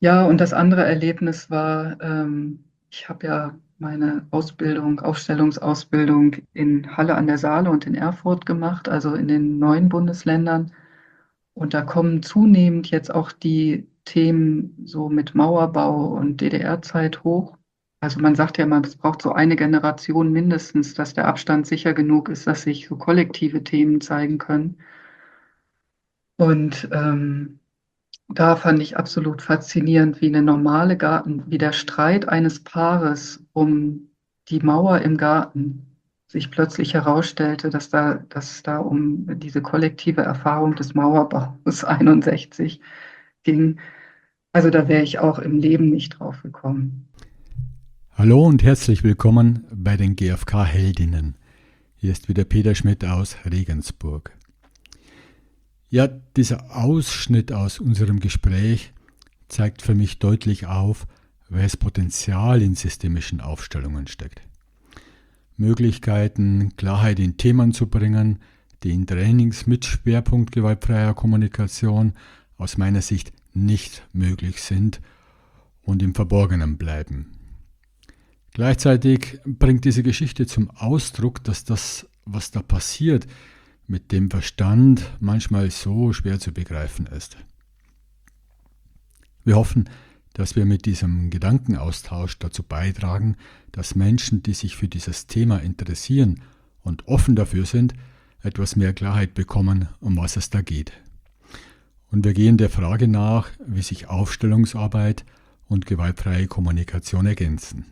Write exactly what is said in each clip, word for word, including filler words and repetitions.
Ja, und das andere Erlebnis war, ähm, ich habe ja meine Ausbildung, Aufstellungsausbildung in Halle an der Saale und in Erfurt gemacht, also in den neuen Bundesländern. Und da kommen zunehmend jetzt auch die Themen so mit Mauerbau und D D R-Zeit hoch. Also man sagt ja immer, es braucht so eine Generation mindestens, dass der Abstand sicher genug ist, dass sich so kollektive Themen zeigen können. Und ähm, da fand ich absolut faszinierend, wie eine normale Garten, wie der Streit eines Paares um die Mauer im Garten sich plötzlich herausstellte, dass da, dass es da um diese kollektive Erfahrung des Mauerbaus einundsechzig ging. Also da wäre ich auch im Leben nicht drauf gekommen. Hallo und herzlich willkommen bei den G F K-Heldinnen. Hier ist wieder Peter Schmidt aus Regensburg. Ja, dieser Ausschnitt aus unserem Gespräch zeigt für mich deutlich auf, welches Potenzial in systemischen Aufstellungen steckt. Möglichkeiten, Klarheit in Themen zu bringen, die in Trainings mit Schwerpunkt gewaltfreier Kommunikation aus meiner Sicht nicht möglich sind und im Verborgenen bleiben. Gleichzeitig bringt diese Geschichte zum Ausdruck, dass das, was da passiert, mit dem Verstand manchmal so schwer zu begreifen ist. Wir hoffen, dass wir mit diesem Gedankenaustausch dazu beitragen, dass Menschen, die sich für dieses Thema interessieren und offen dafür sind, etwas mehr Klarheit bekommen, um was es da geht. Und wir gehen der Frage nach, wie sich Aufstellungsarbeit und gewaltfreie Kommunikation ergänzen.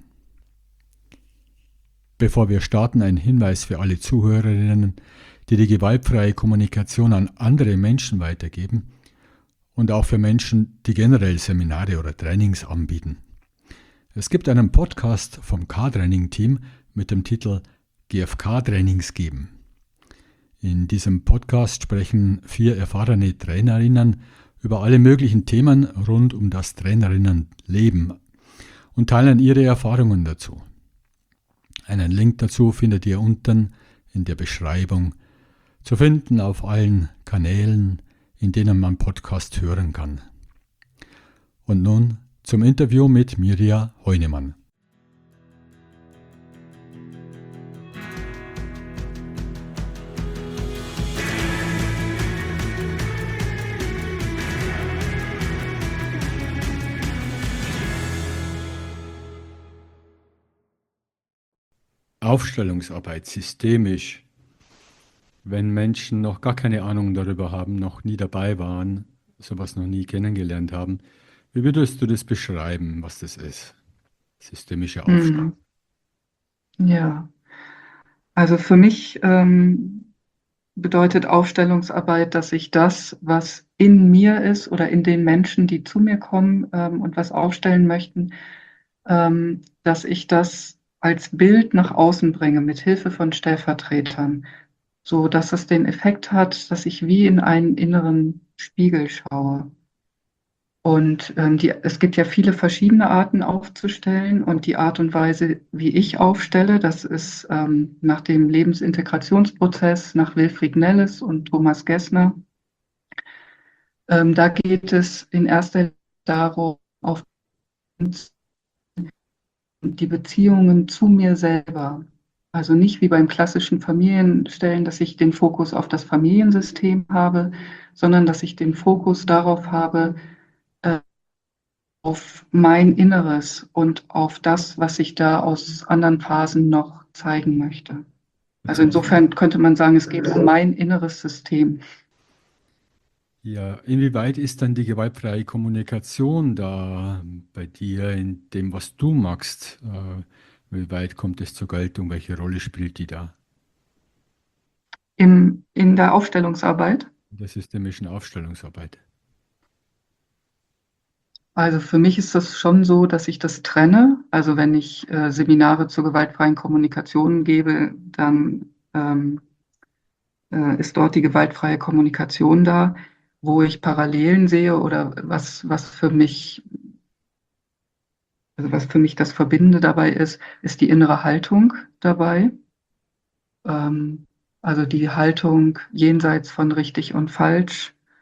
Bevor wir starten, ein Hinweis für alle Zuhörerinnen, die die gewaltfreie Kommunikation an andere Menschen weitergeben und auch für Menschen, die generell Seminare oder Trainings anbieten. Es gibt einen Podcast vom K-Training-Team mit dem Titel G F K-Trainings geben. In diesem Podcast sprechen vier erfahrene Trainerinnen über alle möglichen Themen rund um das Trainerinnenleben und teilen ihre Erfahrungen dazu. Einen Link dazu findet ihr unten in der Beschreibung, zu finden auf allen Kanälen, in denen man Podcast hören kann. Und nun zum Interview mit Mirja Heunemann. Aufstellungsarbeit systemisch. Wenn Menschen noch gar keine Ahnung darüber haben, noch nie dabei waren, sowas noch nie kennengelernt haben, wie würdest du das beschreiben, was das ist? Systemische Aufstellung. Hm, ja, also für mich ähm, bedeutet Aufstellungsarbeit, dass ich das, was in mir ist oder in den Menschen, die zu mir kommen ähm, und was aufstellen möchten, ähm, dass ich das als Bild nach außen bringe mit Hilfe von Stellvertretern, so dass es den Effekt hat, dass ich wie in einen inneren Spiegel schaue. Und ähm, die, es gibt ja viele verschiedene Arten aufzustellen und die Art und Weise, wie ich aufstelle, das ist ähm, nach dem Lebensintegrationsprozess, nach Wilfried Nelles und Thomas Gessner. Ähm, da geht es in erster Linie darum, auf die Beziehungen zu mir selber. Also nicht wie beim klassischen Familienstellen, dass ich den Fokus auf das Familiensystem habe, sondern dass ich den Fokus darauf habe, äh, auf mein Inneres und auf das, was ich da aus anderen Phasen noch zeigen möchte. Also insofern könnte man sagen, es geht um mein inneres System. Ja, inwieweit ist dann die gewaltfreie Kommunikation da bei dir in dem, was du magst? Äh, wie weit kommt es zur Geltung? Welche Rolle spielt die da Im, in der Aufstellungsarbeit. in der systemischen Aufstellungsarbeit? Also für mich ist das schon so, dass ich das trenne. Also wenn ich äh, Seminare zur gewaltfreien Kommunikation gebe, dann ähm, äh, ist dort die gewaltfreie Kommunikation da, wo ich Parallelen sehe oder was, was für mich, also was für mich das Verbindende dabei ist, ist die innere Haltung dabei. Ähm, also die Haltung jenseits von richtig und falsch,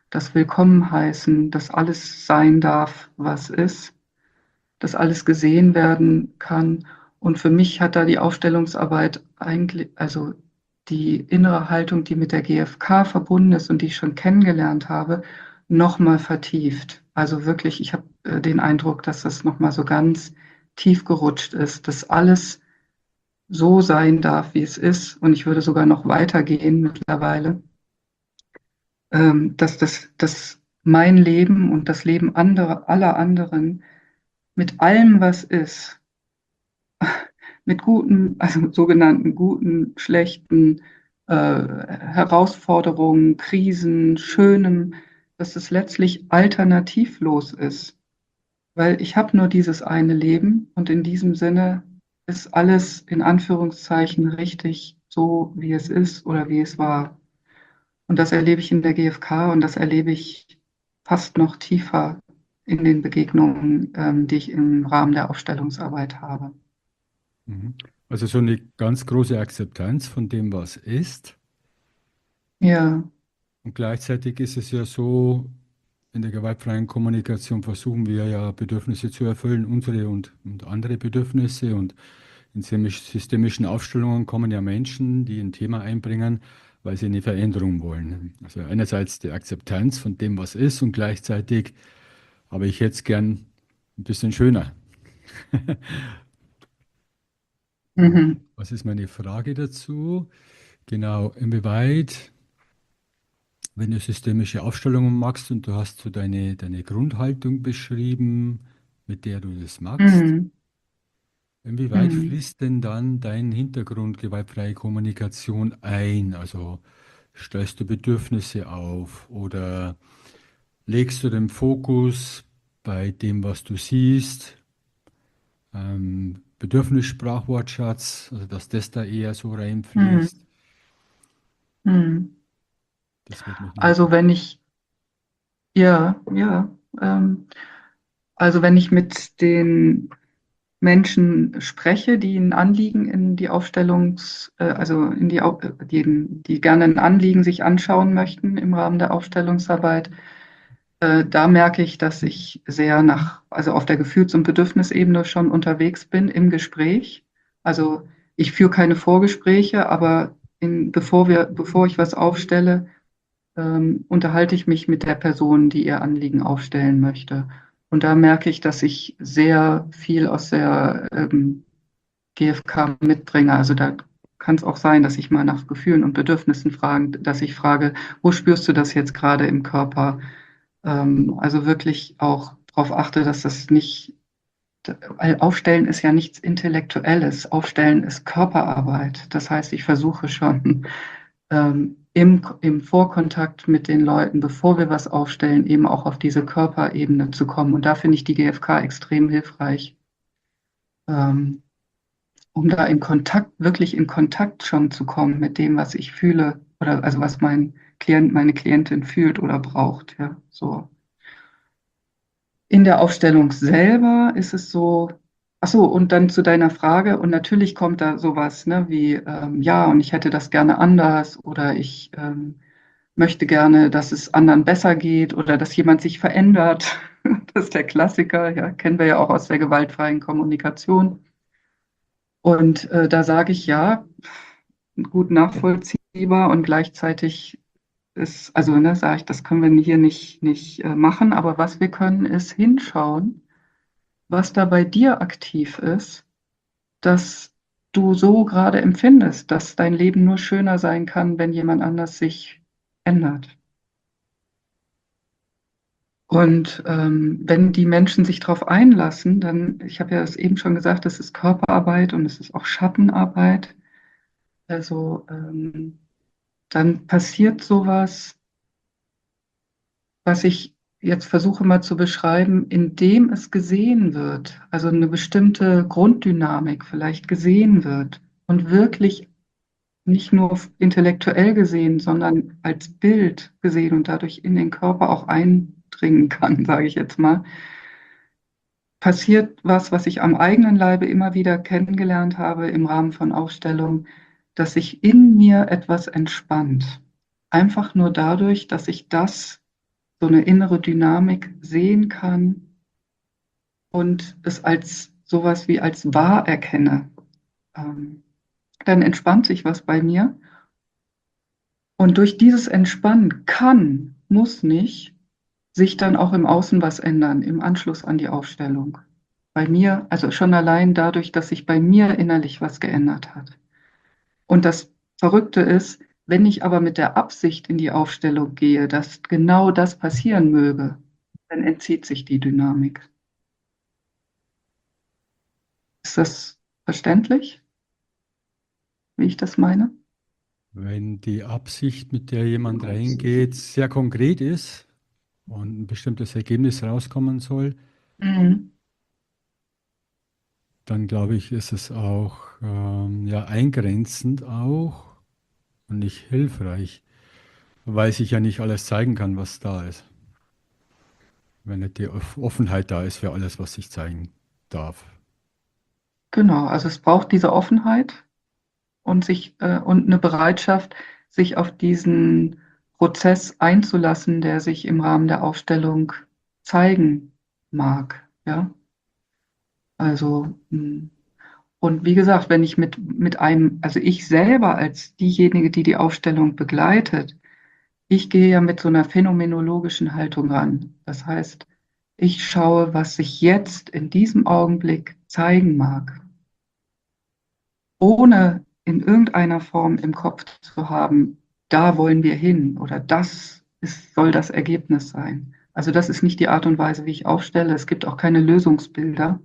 das Willkommenheißen, dass alles sein darf, was ist, dass alles gesehen werden kann. Und für mich hat da die Aufstellungsarbeit eigentlich, also die innere Haltung, die mit der G F K verbunden ist und die ich schon kennengelernt habe, nochmal vertieft. Also wirklich, ich habe äh, den Eindruck, dass das nochmal so ganz tief gerutscht ist, dass alles so sein darf, wie es ist. Und ich würde sogar noch weitergehen mittlerweile, ähm, dass das, dass mein Leben und das Leben anderer, aller anderen mit allem, was ist, mit guten, also sogenannten guten, schlechten äh, Herausforderungen, Krisen, Schönem, dass es letztlich alternativlos ist. Weil ich habe nur dieses eine Leben und in diesem Sinne ist alles in Anführungszeichen richtig so, wie es ist oder wie es war. Und das erlebe ich in der G F K und das erlebe ich fast noch tiefer in den Begegnungen, ähm, die ich im Rahmen der Aufstellungsarbeit habe. Mhm. Also so eine ganz große Akzeptanz von dem, was ist. Ja, Und gleichzeitig ist es ja so, in der gewaltfreien Kommunikation versuchen wir ja Bedürfnisse zu erfüllen, unsere und, und andere Bedürfnisse. Und in systemisch- systemischen Aufstellungen kommen ja Menschen, die ein Thema einbringen, weil sie eine Veränderung wollen. Also einerseits die Akzeptanz von dem, was ist, und gleichzeitig habe ich jetzt gern ein bisschen schöner. Und mhm. was ist meine Frage dazu? Genau, inwieweit, wenn du systemische Aufstellungen machst und du hast so deine, deine Grundhaltung beschrieben, mit der du das machst, Mhm. inwieweit Mhm. fließt denn dann dein Hintergrund gewaltfreie Kommunikation ein? Also stellst du Bedürfnisse auf oder legst du den Fokus bei dem, was du siehst? Ähm, Bedürfnissprachwortschatz, also dass das da eher so Mhm. reinfließt. Mhm. Das würde mich noch Also interessieren. wenn ich, ja, ja, ähm, also wenn ich mit den Menschen spreche, die ein Anliegen in die Aufstellungs, äh, also in die, Au- äh, die, die gerne ein Anliegen sich anschauen möchten im Rahmen der Aufstellungsarbeit, äh, da merke ich, dass ich sehr nach, also auf der Gefühls- und Bedürfnisebene schon unterwegs bin im Gespräch. Also ich führe keine Vorgespräche, aber in, bevor wir, bevor ich was aufstelle, ähm, unterhalte ich mich mit der Person, die ihr Anliegen aufstellen möchte. Und da merke ich, dass ich sehr viel aus der ähm, G F K mitbringe. Also da kann es auch sein, dass ich mal nach Gefühlen und Bedürfnissen frage, dass ich frage, wo spürst du das jetzt gerade im Körper? Ähm, also wirklich auch darauf achte, dass das nicht, weil Aufstellen ist ja nichts Intellektuelles. Aufstellen ist Körperarbeit. Das heißt, ich versuche schon ähm, im, im Vorkontakt mit den Leuten, bevor wir was aufstellen, eben auch auf diese Körperebene zu kommen. Und da finde ich die G F K extrem hilfreich, ähm, um da in Kontakt, wirklich in Kontakt schon zu kommen mit dem, was ich fühle oder also was mein Klient, meine Klientin fühlt oder braucht. Ja, so. In der Aufstellung selber ist es so, ach so, und dann zu deiner Frage, und natürlich kommt da sowas, ne, wie, ähm, ja, und ich hätte das gerne anders oder ich ähm, möchte gerne, dass es anderen besser geht oder dass jemand sich verändert. Das ist der Klassiker, ja, kennen wir ja auch aus der gewaltfreien Kommunikation. Und äh, da sage ich ja, gut nachvollziehbar und gleichzeitig ist, also ne, sage ich, das können wir hier nicht, nicht äh, machen, aber was wir können, ist hinschauen, was da bei dir aktiv ist, dass du so gerade empfindest, dass dein Leben nur schöner sein kann, wenn jemand anders sich ändert. Und ähm, wenn die Menschen sich darauf einlassen, dann, ich habe ja das eben schon gesagt, es ist Körperarbeit und es ist auch Schattenarbeit. Also ähm, dann passiert sowas, was ich jetzt versuche mal zu beschreiben, indem es gesehen wird, also eine bestimmte Grunddynamik vielleicht gesehen wird und wirklich nicht nur intellektuell gesehen, sondern als Bild gesehen und dadurch in den Körper auch eindringen kann, sage ich jetzt mal, passiert was, was ich am eigenen Leibe immer wieder kennengelernt habe im Rahmen von Ausstellungen, dass sich in mir etwas entspannt. Einfach nur dadurch, dass ich das so eine innere Dynamik sehen kann und es als sowas wie als wahr erkenne, ähm, dann entspannt sich was bei mir. Und durch dieses Entspannen kann, muss nicht, sich dann auch im Außen was ändern, im Anschluss an die Aufstellung. Bei mir, also schon allein dadurch, dass sich bei mir innerlich was geändert hat. Und das Verrückte ist, wenn ich aber mit der Absicht in die Aufstellung gehe, dass genau das passieren möge, dann entzieht sich die Dynamik. Ist das verständlich, wie ich das meine? Wenn die Absicht, mit der jemand reingeht, sehr konkret ist und ein bestimmtes Ergebnis rauskommen soll, Mhm. dann glaube ich, ist es auch ähm, ja, eingrenzend auch und nicht hilfreich, weil sich ja nicht alles zeigen kann, was da ist. Wenn nicht die Off- Offenheit da ist für alles, was sich zeigen darf. Genau, also es braucht diese Offenheit und sich äh, und eine Bereitschaft, sich auf diesen Prozess einzulassen, der sich im Rahmen der Aufstellung zeigen mag. Ja, also mh. Und wie gesagt, wenn ich mit, mit einem, also ich selber als diejenige, die die Aufstellung begleitet, ich gehe ja mit so einer phänomenologischen Haltung ran. Das heißt, ich schaue, was sich jetzt in diesem Augenblick zeigen mag, ohne in irgendeiner Form im Kopf zu haben, da wollen wir hin oder das ist, soll das Ergebnis sein. Also das ist nicht die Art und Weise, wie ich aufstelle. Es gibt auch keine Lösungsbilder,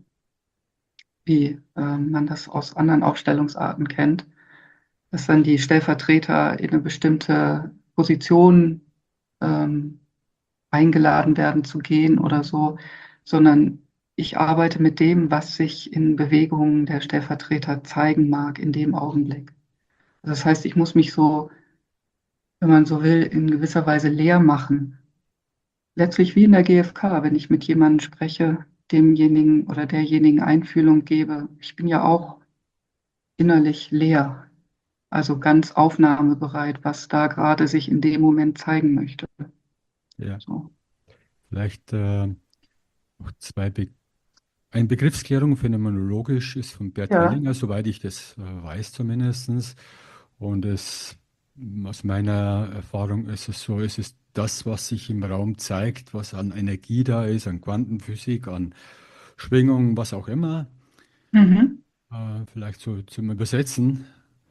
wie äh, man das aus anderen Aufstellungsarten kennt, dass dann die Stellvertreter in eine bestimmte Position ähm, eingeladen werden zu gehen oder so, sondern ich arbeite mit dem, was sich in Bewegungen der Stellvertreter zeigen mag in dem Augenblick. Das heißt, ich muss mich so, wenn man so will, in gewisser Weise leer machen. Letztlich wie in der G F K, wenn ich mit jemandem spreche, demjenigen oder derjenigen Einfühlung gebe. Ich bin ja auch innerlich leer, also ganz aufnahmebereit, was da gerade sich in dem Moment zeigen möchte. Ja, So. vielleicht äh, noch zwei Be eine Begriffsklärung phänomenologisch ist von Bert Ja. Hellinger, soweit ich das äh, weiß zumindest. Und es, aus meiner Erfahrung ist es so, es ist das, was sich im Raum zeigt, was an Energie da ist, an Quantenphysik, an Schwingung, was auch immer, Mhm. äh, vielleicht so zum Übersetzen.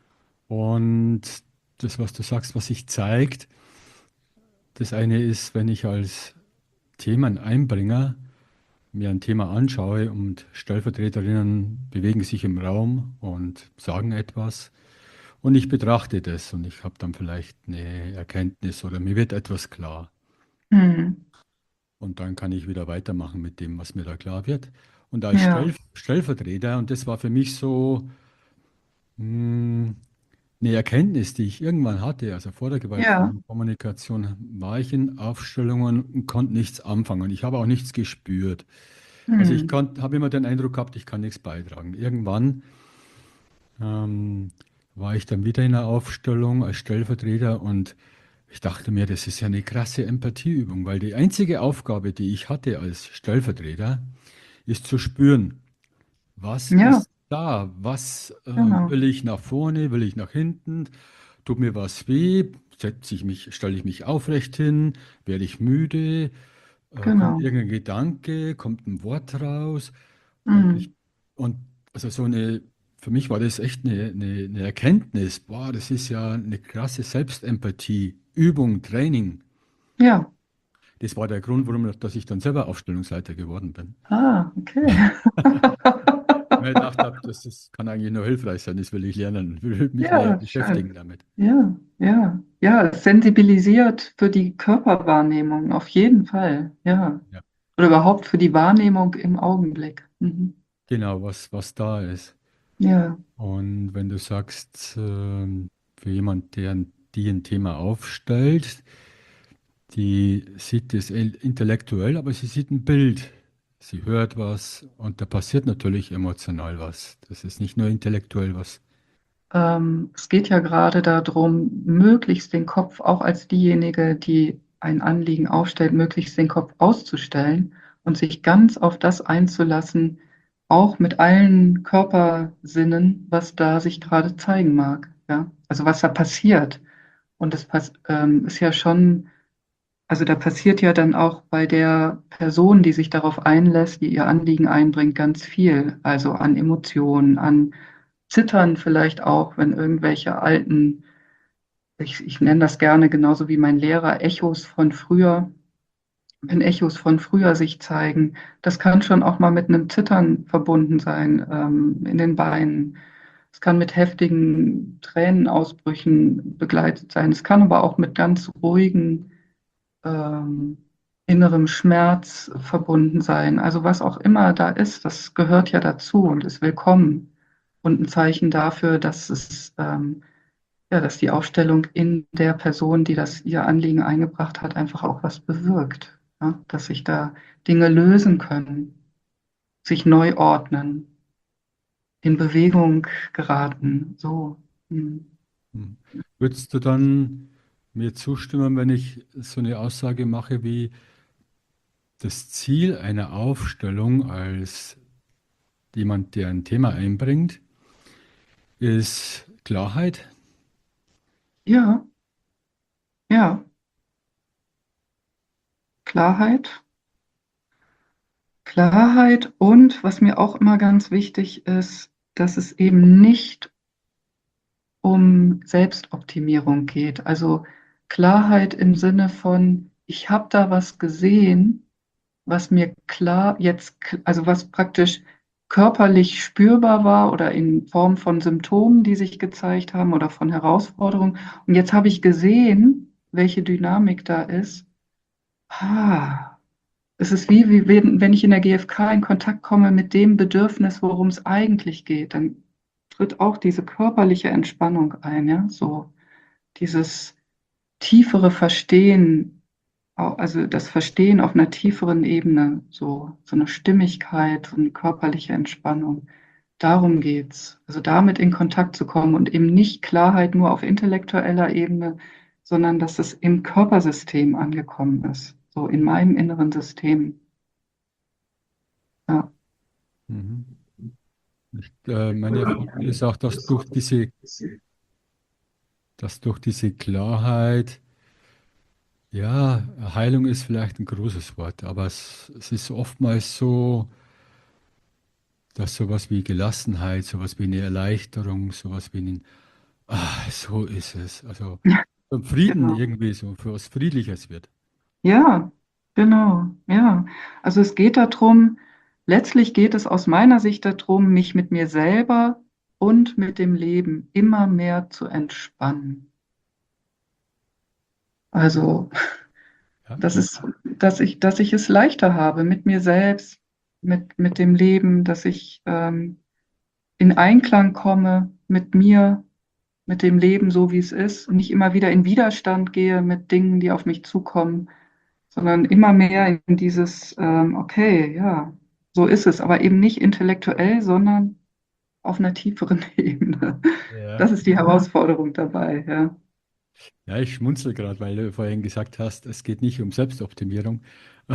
Und das, was du sagst, was sich zeigt, das eine ist, wenn ich als Themeneinbringer mir ein Thema anschaue und Stellvertreterinnen bewegen sich im Raum und sagen etwas und ich betrachte das und ich habe dann vielleicht eine Erkenntnis oder mir wird etwas klar Mhm. und dann kann ich wieder weitermachen mit dem, was mir da klar wird. Und als Ja, Stell Stellvertreter, und das war für mich so mh, eine Erkenntnis, die ich irgendwann hatte, also vor der ja. gewaltfreien Kommunikation, war ich in Aufstellungen und konnte nichts anfangen. Ich habe auch nichts gespürt. Also ich Mhm. habe immer den Eindruck gehabt, ich kann nichts beitragen. Irgendwann ähm, war ich dann wieder in einer Aufstellung als Stellvertreter und ich dachte mir, das ist ja eine krasse Empathieübung, weil die einzige Aufgabe, die ich hatte als Stellvertreter, ist zu spüren, was Ja, ist da, was äh, genau, will ich nach vorne, will ich nach hinten, tut mir was weh, setze ich mich, stelle ich mich aufrecht hin, werde ich müde, äh, kommt genau. irgendein Gedanke, kommt ein Wort raus. Und ich, Mhm. und also so eine, für mich war das echt eine, eine, eine Erkenntnis. Boah, das ist ja eine krasse Selbstempathie, Übung, Training. Ja. Das war der Grund, warum dass ich dann selber Aufstellungsleiter geworden bin. Ah, okay. Weil ich gedacht habe, das ist, kann eigentlich nur hilfreich sein, das will ich lernen, will mich näher Ja, schön. beschäftigen damit. Ja, ja, ja, es sensibilisiert für die Körperwahrnehmung, auf jeden Fall. Ja. Ja, Oder überhaupt für die Wahrnehmung im Augenblick. Mhm. genau, was, was da ist. Ja, Und wenn du sagst, ähm, für jemand, der die ein Thema aufstellt, die sieht es el- intellektuell, aber sie sieht ein Bild. Sie hört was und da passiert natürlich emotional was. Das ist nicht nur intellektuell was. ähm, es geht ja gerade darum, möglichst den Kopf auch als diejenige, die ein Anliegen aufstellt, möglichst den Kopf auszustellen und sich ganz auf das einzulassen, auch mit allen Körpersinnen, was da sich gerade zeigen mag. Ja? Also was da passiert. Und das pass ähm, ist ja schon, also da passiert ja dann auch bei der Person, die sich darauf einlässt, die ihr Anliegen einbringt, ganz viel. Also an Emotionen, an Zittern vielleicht auch, wenn irgendwelche alten, ich, ich nenne das gerne genauso wie mein Lehrer, Echos von früher, wenn Echos von früher sich zeigen. Das kann schon auch mal mit einem Zittern verbunden sein, ähm, in den Beinen. Es kann mit heftigen Tränenausbrüchen begleitet sein. Es kann aber auch mit ganz ruhigen, ähm, innerem Schmerz verbunden sein. Also was auch immer da ist, das gehört ja dazu und ist willkommen und ein Zeichen dafür, dass es, ähm, ja, dass die Aufstellung in der Person, die das ihr Anliegen eingebracht hat, einfach auch was bewirkt. Ja? Dass sich da Dinge lösen können, sich neu ordnen, in Bewegung geraten. So. Hm. Hm. Würdest du dann mir zustimmen, wenn ich so eine Aussage mache wie das Ziel einer Aufstellung als jemand, der ein Thema einbringt, ist Klarheit? Ja, ja, Klarheit. Klarheit und was mir auch immer ganz wichtig ist, dass es eben nicht um Selbstoptimierung geht. Also Klarheit im Sinne von, ich habe da was gesehen, was mir klar jetzt, also was praktisch körperlich spürbar war oder in Form von Symptomen, die sich gezeigt haben oder von Herausforderungen. Und jetzt habe ich gesehen, welche Dynamik da ist. Ah, es ist wie, wie wenn, wenn ich in der G F K in Kontakt komme mit dem Bedürfnis, worum es eigentlich geht, dann tritt auch diese körperliche Entspannung ein, ja, so dieses tiefere Verstehen, also das Verstehen auf einer tieferen Ebene, so, so eine Stimmigkeit, so eine körperliche Entspannung. Darum geht's. Also damit in Kontakt zu kommen und eben nicht Klarheit nur auf intellektueller Ebene, sondern dass es im Körpersystem angekommen ist, so in meinem inneren System. Ja. Mhm. Ich, äh, meine Erfahrung ist auch, dass durch diese, dass durch diese Klarheit, ja, Heilung ist vielleicht ein großes Wort, aber es, es ist oftmals so, dass sowas wie Gelassenheit, sowas wie eine Erleichterung, sowas wie ein, ah, so ist es. Also Ja, so ein Frieden genau. irgendwie, so für was Friedliches wird. Ja, genau. Ja. Also es geht darum, letztlich geht es aus meiner Sicht darum, mich mit mir selber und mit dem Leben immer mehr zu entspannen. Also, Ja, das ist, dass ich, dass ich es leichter habe mit mir selbst, mit, mit dem Leben, dass ich ähm, in Einklang komme mit mir, mit dem Leben so wie es ist und nicht immer wieder in Widerstand gehe mit Dingen, die auf mich zukommen, sondern immer mehr in dieses, ähm, okay, ja, so ist es, aber eben nicht intellektuell, sondern auf einer tieferen Ebene. ja. Das ist die Herausforderung dabei, ja. Ja, ich schmunzel gerade, weil du vorhin gesagt hast, es geht nicht um Selbstoptimierung.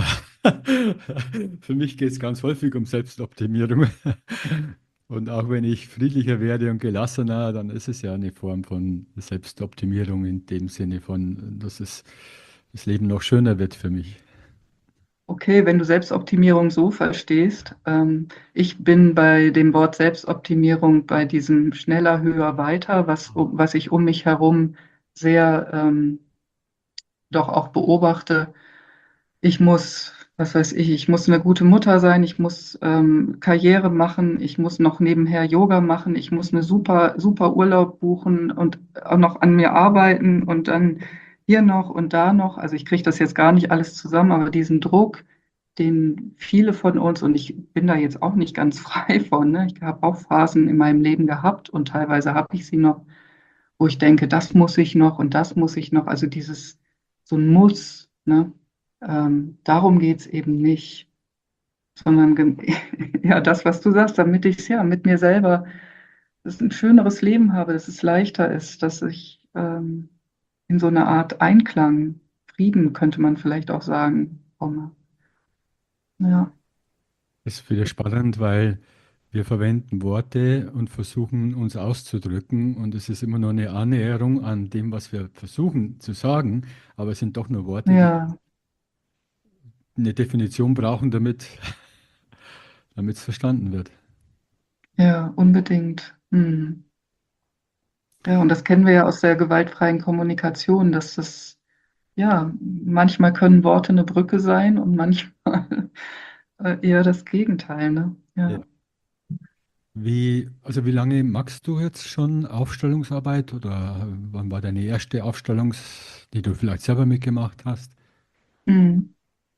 Für mich geht es ganz häufig um Selbstoptimierung. Und auch wenn ich friedlicher werde und gelassener, dann ist es ja eine Form von Selbstoptimierung in dem Sinne von, dass es das Leben noch schöner wird für mich. Okay, wenn du Selbstoptimierung so verstehst, ähm, ich bin bei dem Wort Selbstoptimierung bei diesem schneller, höher, weiter, was, was ich um mich herum sehr ähm, doch auch beobachte. Ich muss, was weiß ich, ich muss eine gute Mutter sein, ich muss ähm, Karriere machen, ich muss noch nebenher Yoga machen, ich muss eine super, super Urlaub buchen und auch noch an mir arbeiten und dann hier noch und da noch. Also ich kriege das jetzt gar nicht alles zusammen, aber diesen Druck, den viele von uns, und ich bin da jetzt auch nicht ganz frei von, ne? Ich habe auch Phasen in meinem Leben gehabt und teilweise habe ich sie noch, wo ich denke, das muss ich noch und das muss ich noch. Also dieses so ein Muss, ne? Ähm, darum geht es eben nicht, sondern gen- ja, das, was du sagst, damit ich es ja mit mir selber, dass ich ein schöneres Leben habe, dass es leichter ist, dass ich ähm, in so eine Art Einklang, Frieden, könnte man vielleicht auch sagen, komme. Ja, Das ist wieder spannend, weil wir verwenden Worte und versuchen uns auszudrücken und es ist immer nur eine Annäherung an dem, was wir versuchen zu sagen, aber es sind doch nur Worte, die ja, eine Definition brauchen, damit damit es verstanden wird. ja, unbedingt. Hm. Ja, und das kennen wir ja aus der gewaltfreien Kommunikation, dass das, ja, manchmal können Worte eine Brücke sein und manchmal äh, eher das Gegenteil, ne? Ja. Ja. Wie, also wie lange machst du jetzt schon Aufstellungsarbeit oder wann war deine erste Aufstellungs, die du vielleicht selber mitgemacht hast? Hm.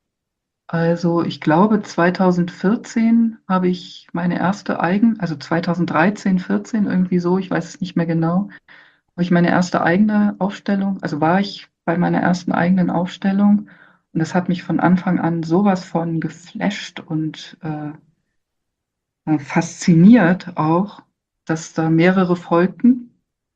Also ich glaube, zweitausendvierzehn habe ich meine erste eigen, also zweitausenddreizehn, vierzehn irgendwie so, ich weiß es nicht mehr genau, habe ich meine erste eigene Aufstellung, also war ich bei meiner ersten eigenen Aufstellung und das hat mich von Anfang an sowas von geflasht und äh, äh, fasziniert auch, dass da mehrere folgten.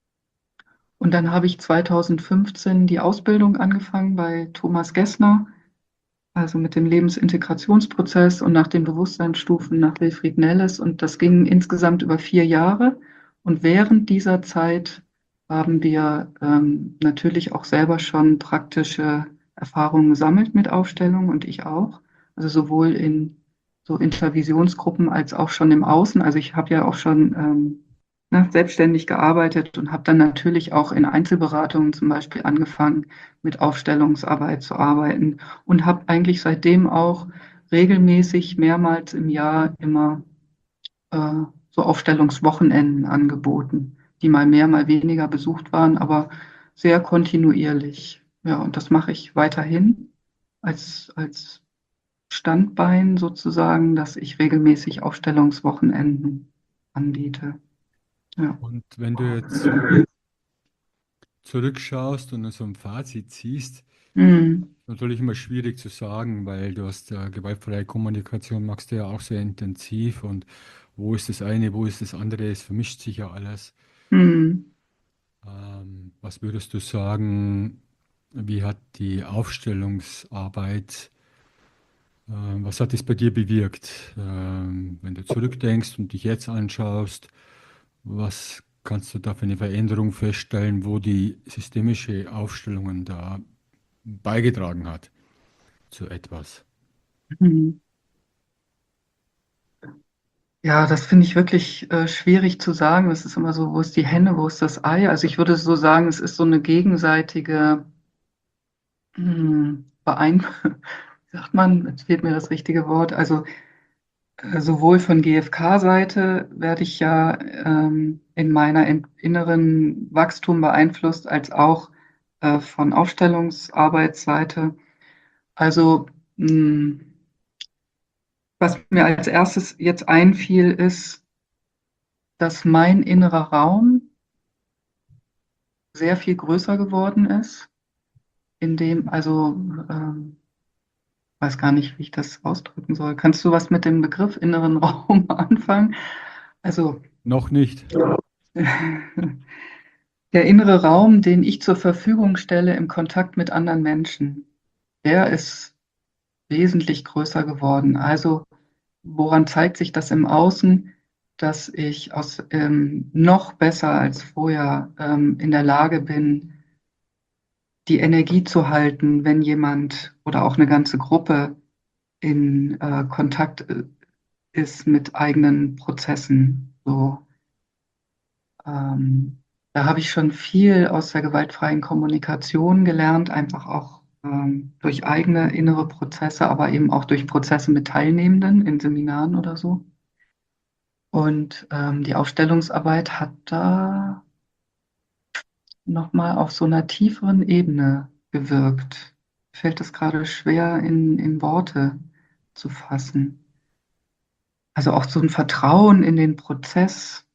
Und dann habe ich zweitausendfünfzehn die Ausbildung angefangen bei Thomas Gessner, also mit dem Lebensintegrationsprozess und nach den Bewusstseinsstufen nach Wilfried Nelles. Und das ging insgesamt über vier Jahre. Und während dieser Zeit haben wir ähm, natürlich auch selber schon praktische Erfahrungen gesammelt mit Aufstellungen und ich auch. Also sowohl in so Intervisionsgruppen als auch schon im Außen. Also ich habe ja auch schon ähm, ne, selbstständig gearbeitet und habe dann natürlich auch in Einzelberatungen zum Beispiel angefangen, mit Aufstellungsarbeit zu arbeiten und habe eigentlich seitdem auch regelmäßig mehrmals im Jahr immer äh, so Aufstellungswochenenden angeboten, die mal mehr, mal weniger besucht waren, aber sehr kontinuierlich. Ja, und das mache ich weiterhin als, als Standbein sozusagen, dass ich regelmäßig Aufstellungswochenenden anbiete. Ja. Und wenn du jetzt so zurückschaust und so ein Fazit ziehst, Mm, natürlich immer schwierig zu sagen, weil du hast ja gewaltfreie Kommunikation, machst du ja auch sehr intensiv und wo ist das eine, wo ist das andere, es vermischt sich ja alles. mm, Ähm, was würdest du sagen, wie hat die Aufstellungsarbeit, äh, was hat es bei dir bewirkt? Ähm, wenn du zurückdenkst und dich jetzt anschaust, was kannst du da für eine Veränderung feststellen, wo die systemische Aufstellungen da beigetragen hat zu etwas? mm. Ja, das finde ich wirklich äh, schwierig zu sagen. Das ist immer so, wo ist die Henne, wo ist das Ei? Also ich würde so sagen, es ist so eine gegenseitige hm, Beein, wie sagt man, jetzt fehlt mir das richtige Wort. Also äh, sowohl von G F K-Seite werde ich ja ähm, in meiner in inneren Wachstum beeinflusst, als auch äh, von Aufstellungsarbeitsseite. Also mh, was mir als erstes jetzt einfiel, ist, dass mein innerer Raum sehr viel größer geworden ist, in dem, also ähm, weiß gar nicht, wie ich das ausdrücken soll. Kannst du was mit dem Begriff inneren Raum anfangen? Also Noch nicht. der innere Raum, den ich zur Verfügung stelle im Kontakt mit anderen Menschen, der ist wesentlich größer geworden. Also woran zeigt sich das im Außen, dass ich aus, ähm, noch besser als vorher ähm, in der Lage bin, die Energie zu halten, wenn jemand oder auch eine ganze Gruppe in äh, Kontakt äh, ist mit eigenen Prozessen. So, ähm, da habe ich schon viel aus der gewaltfreien Kommunikation gelernt, einfach auch ähm, durch eigene innere Prozesse, aber eben auch durch Prozesse mit Teilnehmenden in Seminaren oder so. Und ähm, die Aufstellungsarbeit hat da nochmal auf so einer tieferen Ebene gewirkt. Fällt es gerade schwer in, in Worte zu fassen. Also auch so ein Vertrauen in den Prozess,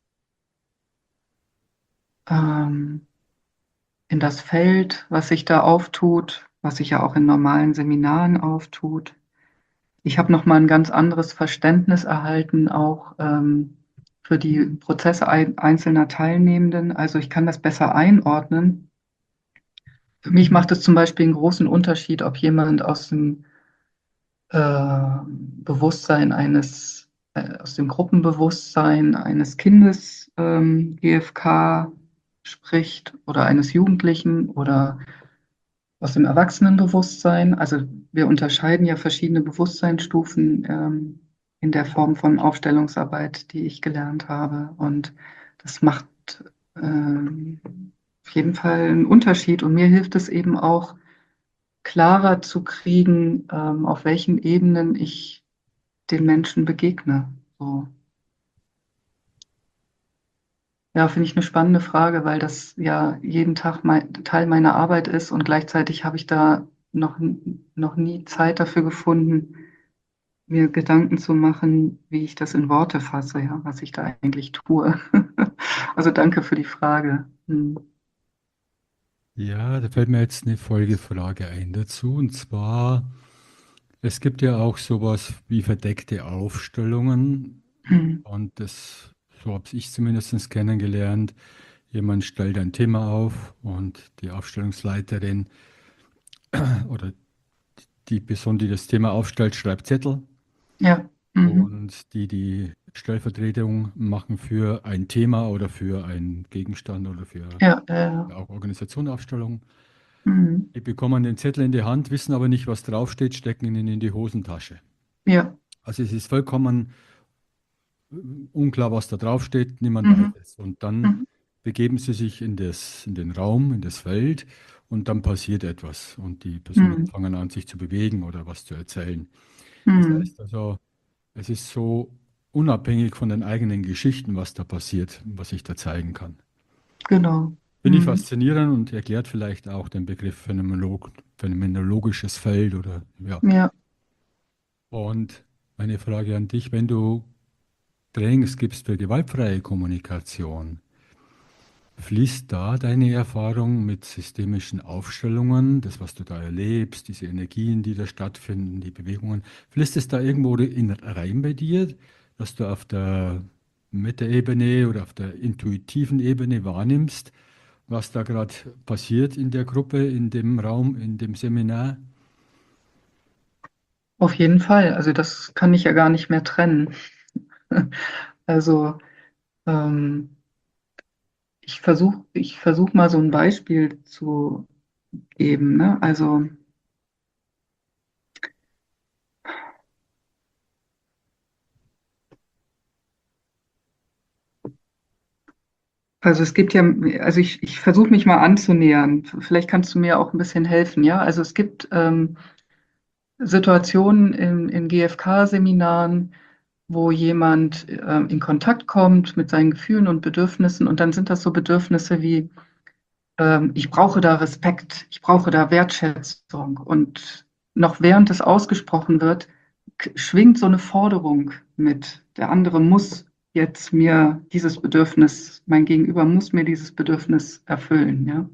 ähm, in das Feld, was sich da auftut, was sich ja auch in normalen Seminaren auftut. Ich habe nochmal ein ganz anderes Verständnis erhalten, auch ähm, für die Prozesse ein, einzelner Teilnehmenden. Also ich kann das besser einordnen, Für mich macht es zum Beispiel einen großen Unterschied, ob jemand aus dem äh, Bewusstsein eines, äh, aus dem Gruppenbewusstsein eines Kindes ähm, G F K spricht oder eines Jugendlichen oder aus dem Erwachsenenbewusstsein. Also wir unterscheiden ja verschiedene Bewusstseinsstufen ähm, in der Form von Aufstellungsarbeit, die ich gelernt habe. Und das macht ähm, auf jeden Fall einen Unterschied. Und mir hilft es eben auch, klarer zu kriegen, ähm, auf welchen Ebenen ich den Menschen begegne. So. Ja, finde ich eine spannende Frage, weil das ja jeden Tag mein, Teil meiner Arbeit ist und gleichzeitig habe ich da noch, noch nie Zeit dafür gefunden, mir Gedanken zu machen, wie ich das in Worte fasse, ja, was ich da eigentlich tue. Also danke für die Frage. Hm. Ja, da fällt mir jetzt eine Folgefrage ein dazu. Und zwar, es gibt ja auch sowas wie verdeckte Aufstellungen. Hm. Und das, so habe ich zumindest kennengelernt. Jemand stellt ein Thema auf und die Aufstellungsleiterin oder die Person, die das Thema aufstellt, schreibt Zettel. Ja. Mhm. Und die die Stellvertretung machen für ein Thema oder für einen Gegenstand oder für Ja, äh, auch Organisationsaufstellung. mhm. Die bekommen den Zettel in die Hand, wissen aber nicht, was draufsteht, stecken ihn in die Hosentasche. Ja. Also es ist vollkommen äh, unklar, was da draufsteht, niemand weiß Mhm. es. Und dann Mhm. begeben sie sich in das, in den Raum, in das Feld und dann passiert etwas. Und die Personen Mhm. fangen an, sich zu bewegen oder was zu erzählen. Das Mhm. heißt also, es ist so unabhängig von den eigenen Geschichten, was da passiert, was ich da zeigen kann. Genau. Finde ich Mhm. faszinierend und erklärt vielleicht auch den Begriff Phänomenolog, phänomenologisches Feld oder ja. Ja. Und meine Frage an dich, wenn du Trainings gibst für gewaltfreie Kommunikation, fließt da deine Erfahrung mit systemischen Aufstellungen, das, was du da erlebst, diese Energien, die da stattfinden, die Bewegungen, fließt es da irgendwo in rein bei dir, dass du auf der Metaebene oder auf der intuitiven Ebene wahrnimmst, was da gerade passiert in der Gruppe, in dem Raum, in dem Seminar? Auf jeden Fall. Also das kann ich ja gar nicht mehr trennen. Also ähm, ich versuche ich versuch mal so ein Beispiel zu geben. Ne? Also, also es gibt ja, also ich, ich versuche mich mal anzunähern. Vielleicht kannst du mir auch ein bisschen helfen. Ja, also es gibt ähm, Situationen in, in G F K-Seminaren, wo jemand ähm, in Kontakt kommt mit seinen Gefühlen und Bedürfnissen und dann sind das so Bedürfnisse wie ähm, ich brauche da Respekt, ich brauche da Wertschätzung. Und noch während es ausgesprochen wird, schwingt so eine Forderung mit. Der andere muss jetzt mir dieses Bedürfnis, mein Gegenüber muss mir dieses Bedürfnis erfüllen. Ja?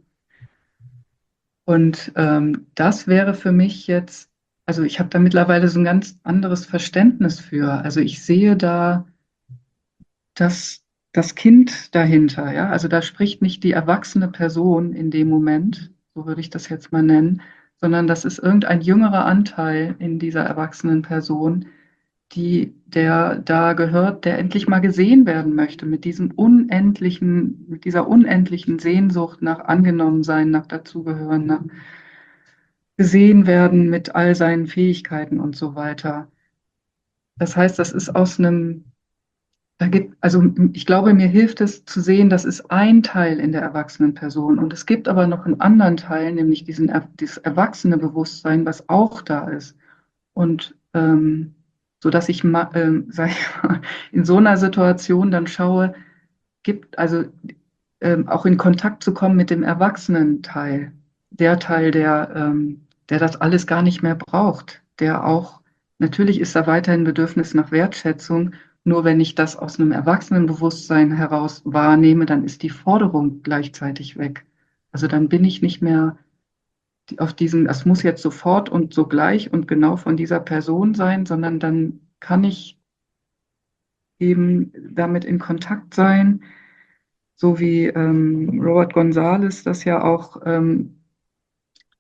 Und ähm, das wäre für mich jetzt, also ich habe da mittlerweile so ein ganz anderes Verständnis für. Also ich sehe da das, das Kind dahinter, ja, also da spricht nicht die erwachsene Person in dem Moment, so würde ich das jetzt mal nennen, sondern das ist irgendein jüngerer Anteil in dieser erwachsenen Person, die, der da gehört, der endlich mal gesehen werden möchte, mit diesem unendlichen, mit dieser unendlichen Sehnsucht nach Angenommensein, nach Dazugehören, nach gesehen werden mit all seinen Fähigkeiten und so weiter. Das heißt, das ist aus einem Da gibt, also ich glaube, mir hilft es zu sehen, das ist ein Teil in der erwachsenen Person. Und es gibt aber noch einen anderen Teil, nämlich diesen, er- dieses erwachsene Bewusstsein, was auch da ist. Und ähm, so dass ich ma- ähm, sag ich mal, in so einer Situation dann schaue, gibt, also ähm, auch in Kontakt zu kommen mit dem erwachsenen Teil, der Teil, der, ähm, der das alles gar nicht mehr braucht, der auch, natürlich ist da weiterhin Bedürfnis nach Wertschätzung, nur wenn ich das aus einem Erwachsenenbewusstsein heraus wahrnehme, dann ist die Forderung gleichzeitig weg. Also dann bin ich nicht mehr auf diesen, das muss jetzt sofort und sogleich und genau von dieser Person sein, sondern dann kann ich eben damit in Kontakt sein, so wie ähm, Robert Gonzales das ja auch ähm,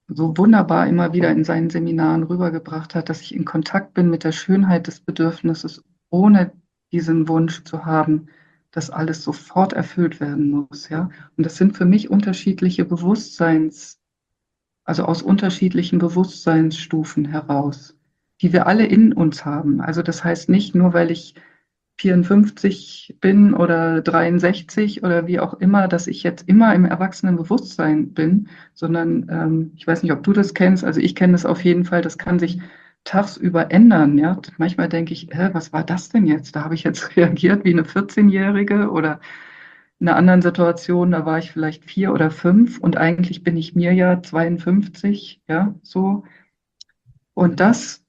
so wunderbar immer wieder in seinen Seminaren rübergebracht hat, dass ich in Kontakt bin mit der Schönheit des Bedürfnisses, ohne diesen Wunsch zu haben, dass alles sofort erfüllt werden muss, ja. Und das sind für mich unterschiedliche Bewusstseins, also aus unterschiedlichen Bewusstseinsstufen heraus, die wir alle in uns haben. Also das heißt nicht nur, weil ich vierundfünfzig bin oder dreiundsechzig oder wie auch immer, dass ich jetzt immer im Erwachsenenbewusstsein bin, sondern ähm, ich weiß nicht, ob du das kennst, also ich kenne es auf jeden Fall, das kann sich tagsüber ändern, ja. Manchmal denke ich, hä, was war das denn jetzt? Da habe ich jetzt reagiert wie eine vierzehn-Jährige oder in einer anderen Situation, da war ich vielleicht vier oder fünf und eigentlich bin ich mir ja zweiundfünfzig, ja, so. Und das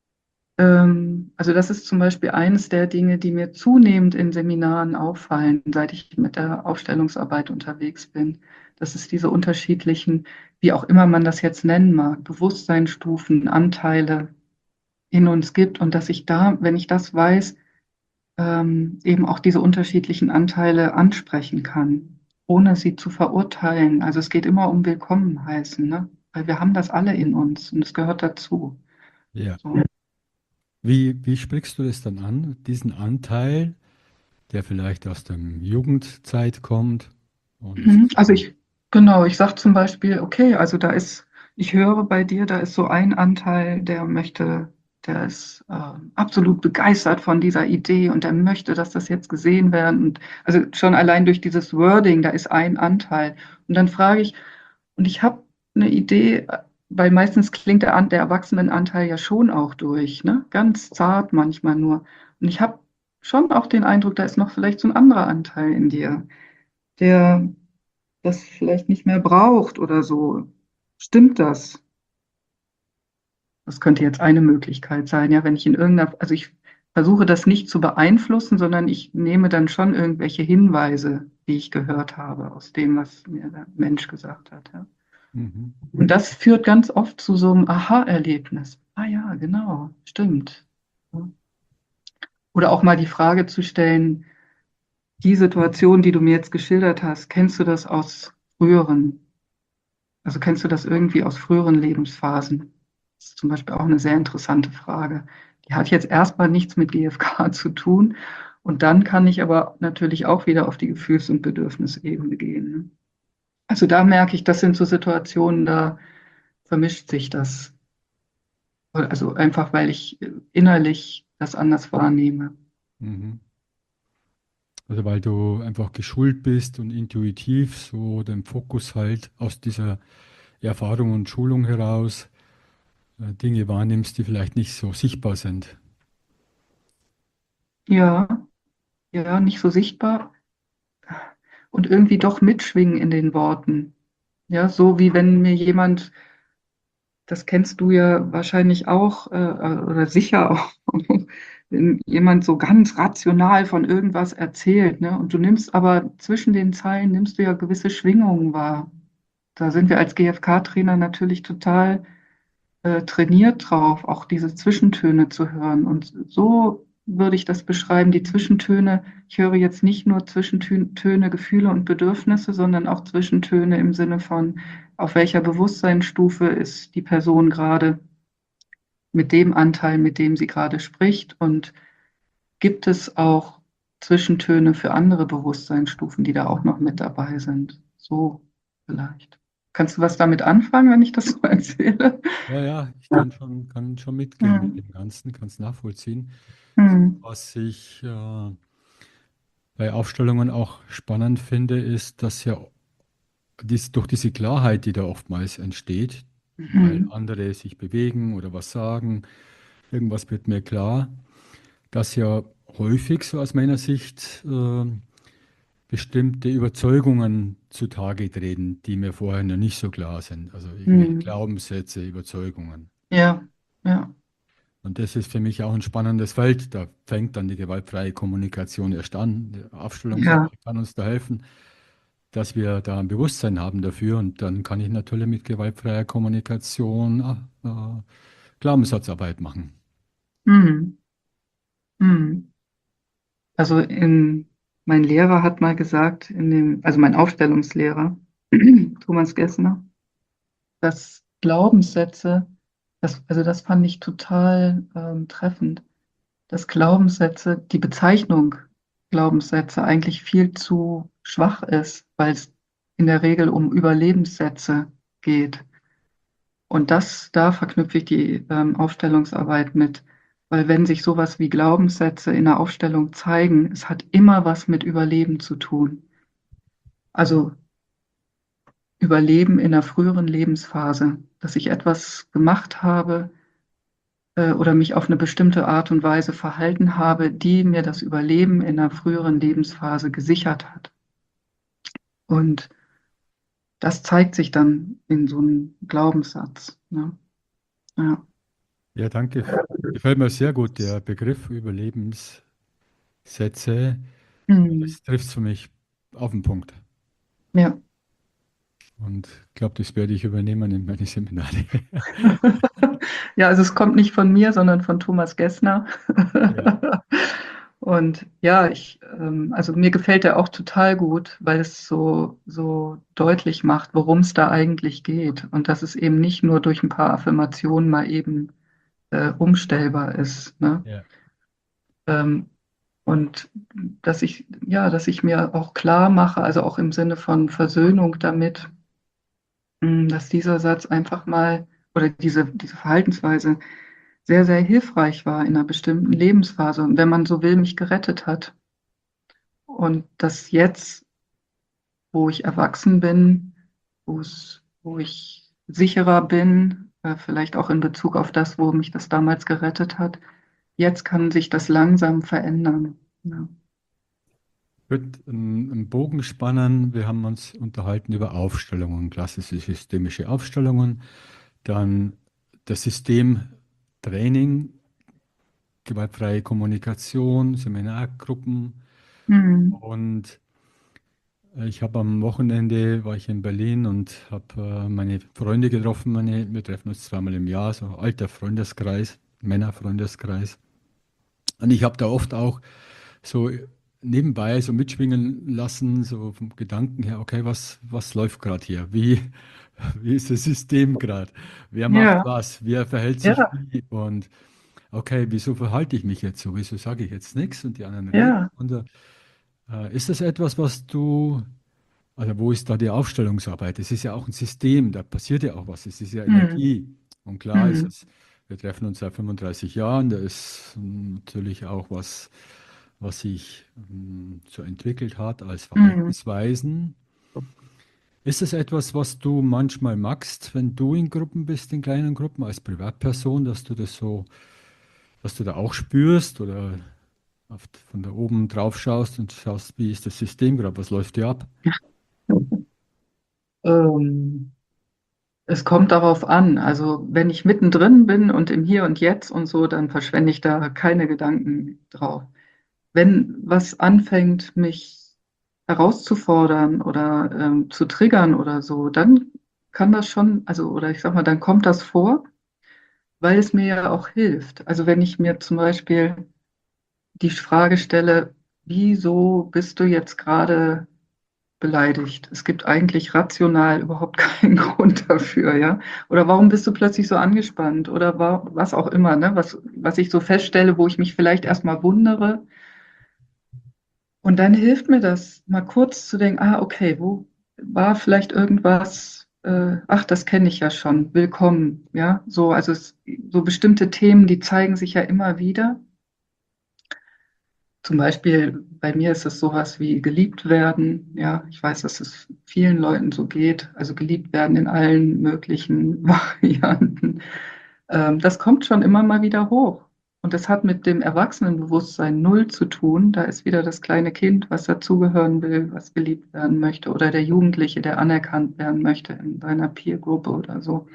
ähm, also das ist zum Beispiel eines der Dinge, die mir zunehmend in Seminaren auffallen, seit ich mit der Aufstellungsarbeit unterwegs bin. Dass es diese unterschiedlichen, wie auch immer man das jetzt nennen mag, Bewusstseinsstufen, Anteile in uns gibt und dass ich da, wenn ich das weiß, ähm, eben auch diese unterschiedlichen Anteile ansprechen kann, ohne sie zu verurteilen. Also es geht immer um Willkommen heißen, ne? Weil wir haben das alle in uns und es gehört dazu. Ja. So. Wie, wie sprichst du das dann an, diesen Anteil, der vielleicht aus der Jugendzeit kommt? Und es Mhm. ist Also so, ich, genau, ich sage zum Beispiel, okay, also da ist, ich höre bei dir, da ist so ein Anteil, der möchte, der ist äh, absolut begeistert von dieser Idee und der möchte, dass das jetzt gesehen werden. Und also schon allein durch dieses Wording, da ist ein Anteil. Und dann frage ich, und ich habe eine Idee, weil meistens klingt der, An- der Erwachsenenanteil ja schon auch durch, ne? Ganz zart manchmal nur. Und ich habe schon auch den Eindruck, da ist noch vielleicht so ein anderer Anteil in dir, der das vielleicht nicht mehr braucht oder so. Stimmt das? Das könnte jetzt eine Möglichkeit sein, ja, wenn ich in irgendeiner, also ich versuche das nicht zu beeinflussen, sondern ich nehme dann schon irgendwelche Hinweise, die ich gehört habe aus dem, was mir der Mensch gesagt hat. Ja. mhm. Und das führt ganz oft zu so einem Aha-Erlebnis. Ah ja, genau, stimmt. Ja. Oder auch mal die Frage zu stellen, die Situation, die du mir jetzt geschildert hast, kennst du das aus früheren? Also kennst du das irgendwie aus früheren Lebensphasen? Das ist zum Beispiel auch eine sehr interessante Frage. Die hat jetzt erstmal nichts mit G F K zu tun. Und dann kann ich aber natürlich auch wieder auf die Gefühls- und Bedürfnisebene gehen. Ne? Also da merke ich, das sind so Situationen, da vermischt sich das. Also einfach, weil ich innerlich das anders wahrnehme. Mhm. Also weil du einfach geschult bist und intuitiv so den Fokus halt aus dieser Erfahrung und Schulung heraus äh, Dinge wahrnimmst, die vielleicht nicht so sichtbar sind. Ja, ja, nicht so sichtbar und irgendwie doch mitschwingen in den Worten. Ja, so wie wenn mir jemand, das kennst du ja wahrscheinlich auch äh, oder sicher auch, wenn jemand so ganz rational von irgendwas erzählt, ne? Und du nimmst aber zwischen den Zeilen nimmst du ja gewisse Schwingungen wahr. Da sind wir als G F K-Trainer natürlich total äh, trainiert drauf, auch diese Zwischentöne zu hören. Und so würde ich das beschreiben, die Zwischentöne. Ich höre jetzt nicht nur Zwischentöne, Gefühle und Bedürfnisse, sondern auch Zwischentöne im Sinne von, auf welcher Bewusstseinsstufe ist die Person gerade mit dem Anteil, mit dem sie gerade spricht. Und gibt es auch Zwischentöne für andere Bewusstseinsstufen, die da auch noch mit dabei sind? So vielleicht. Kannst du was damit anfangen, wenn ich das so erzähle? Ja, ja, ich kann schon, kann schon mitgehen mit Hm. dem Ganzen, kann es nachvollziehen. Hm. Was ich äh, bei Aufstellungen auch spannend finde, ist, dass ja dies, durch diese Klarheit, die da oftmals entsteht, weil Mhm. andere sich bewegen oder was sagen, irgendwas wird mir klar, dass ja häufig, so aus meiner Sicht, äh, bestimmte Überzeugungen zutage treten, die mir vorher noch nicht so klar sind. Also irgendwelche Mhm. Glaubenssätze, Überzeugungen. Ja, ja. Und das ist für mich auch ein spannendes Feld. Da fängt dann die gewaltfreie Kommunikation erst an. Die Ja. Aufstellungsarbeit kann uns da helfen, dass wir da ein Bewusstsein haben dafür. Und dann kann ich natürlich mit gewaltfreier Kommunikation äh, äh, Glaubenssatzarbeit machen. Mhm. Mhm. Also in, mein Lehrer hat mal gesagt, in dem, also mein Aufstellungslehrer, Thomas Gessner, dass Glaubenssätze, das, also das fand ich total ähm, treffend, dass Glaubenssätze, die Bezeichnung Glaubenssätze eigentlich viel zu schwach ist, weil es in der Regel um Überlebenssätze geht. Und das, da verknüpfe ich die ähm, Aufstellungsarbeit mit, weil wenn sich sowas wie Glaubenssätze in der Aufstellung zeigen, es hat immer was mit Überleben zu tun. Also Überleben in einer früheren Lebensphase, dass ich etwas gemacht habe äh, oder mich auf eine bestimmte Art und Weise verhalten habe, die mir das Überleben in einer früheren Lebensphase gesichert hat. Und das zeigt sich dann in so einem Glaubenssatz. Ne? Ja. Ja, danke. Gefällt mir sehr gut, der Begriff Überlebenssätze. Mhm. Das trifft es für mich auf den Punkt. Ja. Und ich glaube, das werde ich übernehmen in meine Seminare. Ja, also es kommt nicht von mir, sondern von Thomas Gessner. Ja, Und ja, ich, ähm, also mir gefällt er auch total gut, weil es so, so deutlich macht, worum es da eigentlich geht. Und dass es eben nicht nur durch ein paar Affirmationen mal eben äh, umstellbar ist. Ne? ja. Ähm, und dass ich, ja, dass ich mir auch klar mache, also auch im Sinne von Versöhnung damit, mh, dass dieser Satz einfach mal oder diese, diese Verhaltensweise sehr, sehr hilfreich war in einer bestimmten Lebensphase und wenn man so will, mich gerettet hat. Und dass jetzt, wo ich erwachsen bin, wo es, wo ich sicherer bin, äh, vielleicht auch in Bezug auf das, wo mich das damals gerettet hat, jetzt kann sich das langsam verändern. Ja. Ich würde einen einen Bogen spannen. Wir haben uns unterhalten über Aufstellungen, klassische systemische Aufstellungen, dann das System Training, gewaltfreie Kommunikation, Seminargruppen Mhm. und äh, ich habe am Wochenende, war ich in Berlin und habe äh, meine Freunde getroffen. Meine, wir treffen uns zweimal im Jahr, so alter Freundeskreis, Männerfreundeskreis. Und ich habe da oft auch so nebenbei so mitschwingen lassen, so vom Gedanken her, okay, was, was läuft gerade hier? Wie, wie ist das System gerade? Wer macht Ja, was? Wer verhält sich ja, wie? Und okay, wieso verhalte ich mich jetzt so? Wieso sage ich jetzt nichts und die anderen reden? ja. Und äh, ist das etwas, was du, also wo ist da die Aufstellungsarbeit? Es ist ja auch ein System, da passiert ja auch was. Es ist ja Mhm. Energie. Und klar ist Mhm. es, wir treffen uns seit fünfunddreißig Jahren, da ist mm, natürlich auch was, was sich mm, so entwickelt hat als Mhm. Verhaltensweisen. Ist es etwas, was du manchmal magst, wenn du in Gruppen bist, in kleinen Gruppen, als Privatperson, dass du das so, dass du da auch spürst oder auf, von da oben drauf schaust und schaust, wie ist das System gerade, was läuft hier ab? Ähm, Es kommt darauf an. Also wenn ich mittendrin bin und im Hier und Jetzt und so, dann verschwende ich da keine Gedanken drauf. Wenn was anfängt, mich herauszufordern oder ähm, zu triggern oder so, dann kann das schon, also oder ich sag mal, dann kommt das vor, weil es mir ja auch hilft. Also wenn ich mir zum Beispiel die Frage stelle, wieso bist du jetzt gerade beleidigt? Es gibt eigentlich rational überhaupt keinen Grund dafür, ja? Oder warum bist du plötzlich so angespannt? Oder wa was auch immer, ne? Was, was ich so feststelle, wo ich mich vielleicht erstmal wundere. Und dann hilft mir das, mal kurz zu denken, ah, okay, wo war vielleicht irgendwas, äh, ach, das kenne ich ja schon, willkommen, ja? So, also es, so bestimmte Themen, die zeigen sich ja immer wieder. Zum Beispiel bei mir ist es sowas wie geliebt werden. Ja, ich weiß, dass es vielen Leuten so geht. Also geliebt werden in allen möglichen Varianten. Ähm, das kommt schon immer mal wieder hoch. Und das hat mit dem Erwachsenenbewusstsein null zu tun. Da ist wieder das kleine Kind, was dazugehören will, was geliebt werden möchte. Oder der Jugendliche, der anerkannt werden möchte in seiner Peergruppe oder so.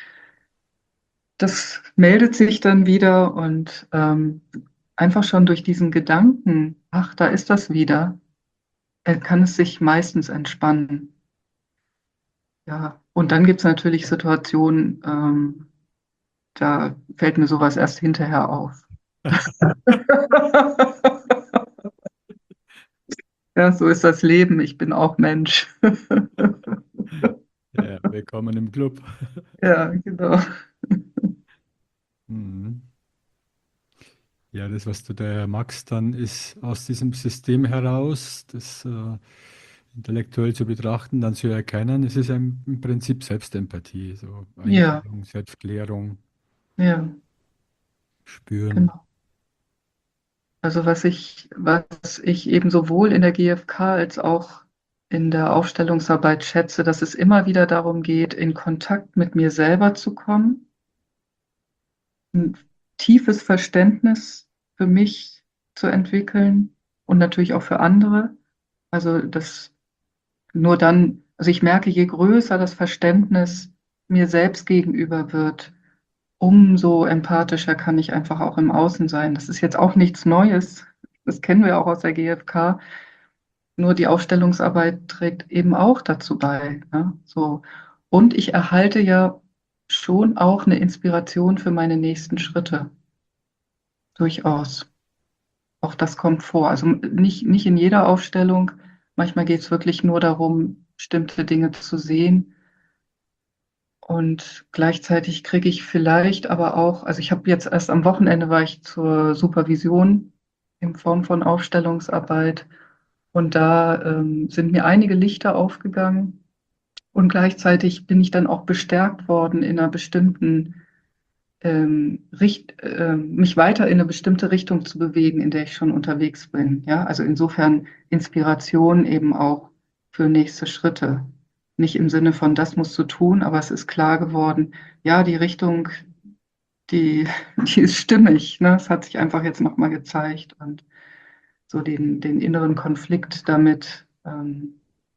Das meldet sich dann wieder und ähm, einfach schon durch diesen Gedanken, ach, da ist das wieder, äh, kann es sich meistens entspannen. Ja, und dann gibt es natürlich Situationen, ähm, da fällt mir sowas erst hinterher auf. Ja, so ist das Leben. Ich bin auch Mensch. Ja, willkommen im Club. Ja, genau. Mhm. Ja, das, was du da magst, dann ist aus diesem System heraus, das äh, intellektuell zu betrachten, dann zu erkennen, es ist ein, im Prinzip Selbstempathie, so Ja, Einfühlung, Selbstklärung, ja, Spüren. genau. Also was ich, was ich eben sowohl in der G F K als auch in der Aufstellungsarbeit schätze, dass es immer wieder darum geht, in Kontakt mit mir selber zu kommen, ein tiefes Verständnis für mich zu entwickeln und natürlich auch für andere. Also das nur dann, also ich merke, je größer das Verständnis mir selbst gegenüber wird, umso empathischer kann ich einfach auch im Außen sein. Das ist jetzt auch nichts Neues. Das kennen wir auch aus der G F K. Nur die Aufstellungsarbeit trägt eben auch dazu bei. Ne? So. Und ich erhalte ja schon auch eine Inspiration für meine nächsten Schritte. Durchaus. Auch das kommt vor. Also nicht, nicht in jeder Aufstellung. Manchmal geht es wirklich nur darum, bestimmte Dinge zu sehen. Und gleichzeitig kriege ich vielleicht aber auch, also ich habe jetzt erst am Wochenende war ich zur Supervision in Form von Aufstellungsarbeit und da ähm, sind mir einige Lichter aufgegangen und gleichzeitig bin ich dann auch bestärkt worden in einer bestimmten ähm, Richt, äh, mich weiter in eine bestimmte Richtung zu bewegen, in der ich schon unterwegs bin. Ja, also insofern Inspiration eben auch für nächste Schritte. Nicht im Sinne von, das musst du tun, aber es ist klar geworden, ja, die Richtung, die, die ist stimmig. Ne? Es hat sich einfach jetzt nochmal gezeigt und so den, den inneren Konflikt damit ähm,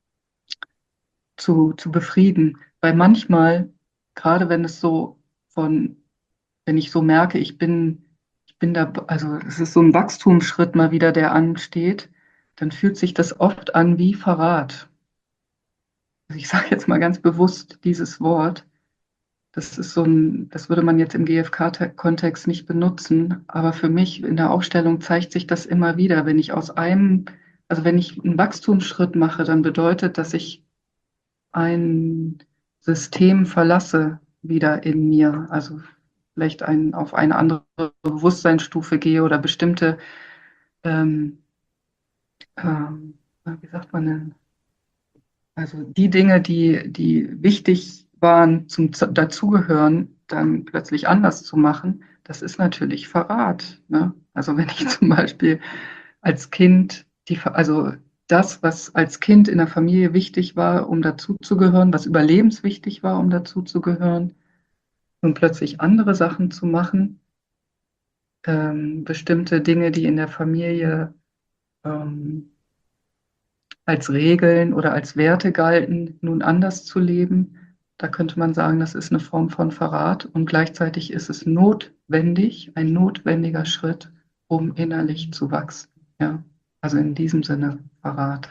zu, zu befrieden. Weil manchmal, gerade wenn es so von wenn ich so merke, ich bin, ich bin da, also es ist so ein Wachstumsschritt mal wieder, der ansteht, dann fühlt sich das oft an wie Verrat. Also ich sage jetzt mal ganz bewusst dieses Wort. Das ist so ein, das würde man jetzt im G F K-Kontext nicht benutzen, aber für mich in der Aufstellung zeigt sich das immer wieder. Wenn ich aus einem, also wenn ich einen Wachstumsschritt mache, dann bedeutet, dass ich ein System verlasse wieder in mir. Also vielleicht ein, auf eine andere Bewusstseinsstufe gehe oder bestimmte, ähm, ähm, wie sagt man denn, also die Dinge, die, die wichtig waren zum Z- Dazugehören, dann plötzlich anders zu machen, das ist natürlich Verrat. Ne? Also wenn ich zum Beispiel als Kind, die, also das, was als Kind in der Familie wichtig war, um dazuzugehören, was überlebenswichtig war, um dazuzugehören, und plötzlich andere Sachen zu machen, ähm, bestimmte Dinge, die in der Familie ähm, als Regeln oder als Werte galten, nun anders zu leben. Da könnte man sagen, das ist eine Form von Verrat und gleichzeitig ist es notwendig, ein notwendiger Schritt, um innerlich zu wachsen. Ja, also in diesem Sinne Verrat.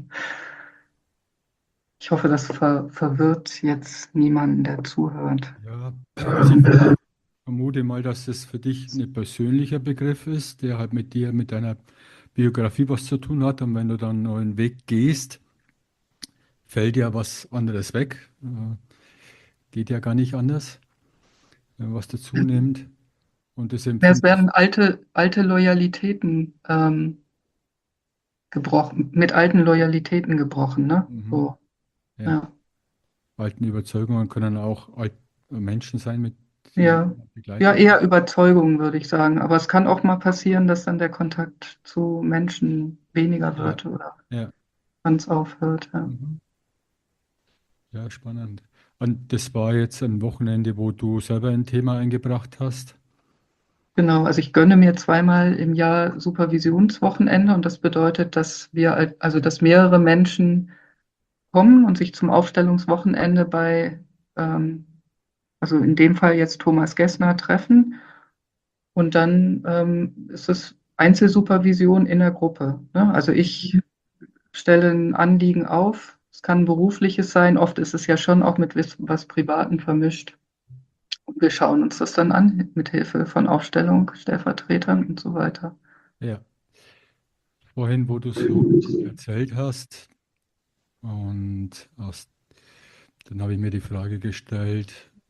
Ich hoffe, das ver verwirrt jetzt niemanden, der zuhört. Ja, also ich vermute mal, dass das für dich ein persönlicher Begriff ist, der halt mit dir, mit deiner Biografie was zu tun hat. Und wenn du dann einen neuen Weg gehst, fällt ja was anderes weg. Äh, geht ja gar nicht anders, wenn was dazu nimmt. Und das Ja, es empfindest werden alte, alte Loyalitäten ähm, gebrochen, mit alten Loyalitäten gebrochen, ne? du. Mhm. So, Ja. ja. Alten Überzeugungen können auch alt Menschen sein, mit die Ja, ja, begleitet eher sind. Überzeugung, würde ich sagen. Aber es kann auch mal passieren, dass dann der Kontakt zu Menschen weniger Ja, wird oder ja. ganz aufhört. Ja. Mhm. Ja, spannend. Und das war jetzt ein Wochenende, wo du selber ein Thema eingebracht hast. Genau, also ich gönne mir zweimal im Jahr Supervisionswochenende und das bedeutet, dass wir, al- also dass mehrere Menschen kommen und sich zum Aufstellungswochenende bei, ähm, also in dem Fall jetzt Thomas Gessner treffen. Und dann ähm, ist es Einzelsupervision in der Gruppe. Ne? Also ich stelle ein Anliegen auf. Es kann ein berufliches sein. Oft ist es ja schon auch mit was, was Privatem vermischt. Und wir schauen uns das dann an mit Hilfe von Aufstellung, Stellvertretern und so weiter. Ja, vorhin, wo du so erzählt hast, und aus, dann habe ich mir die Frage gestellt,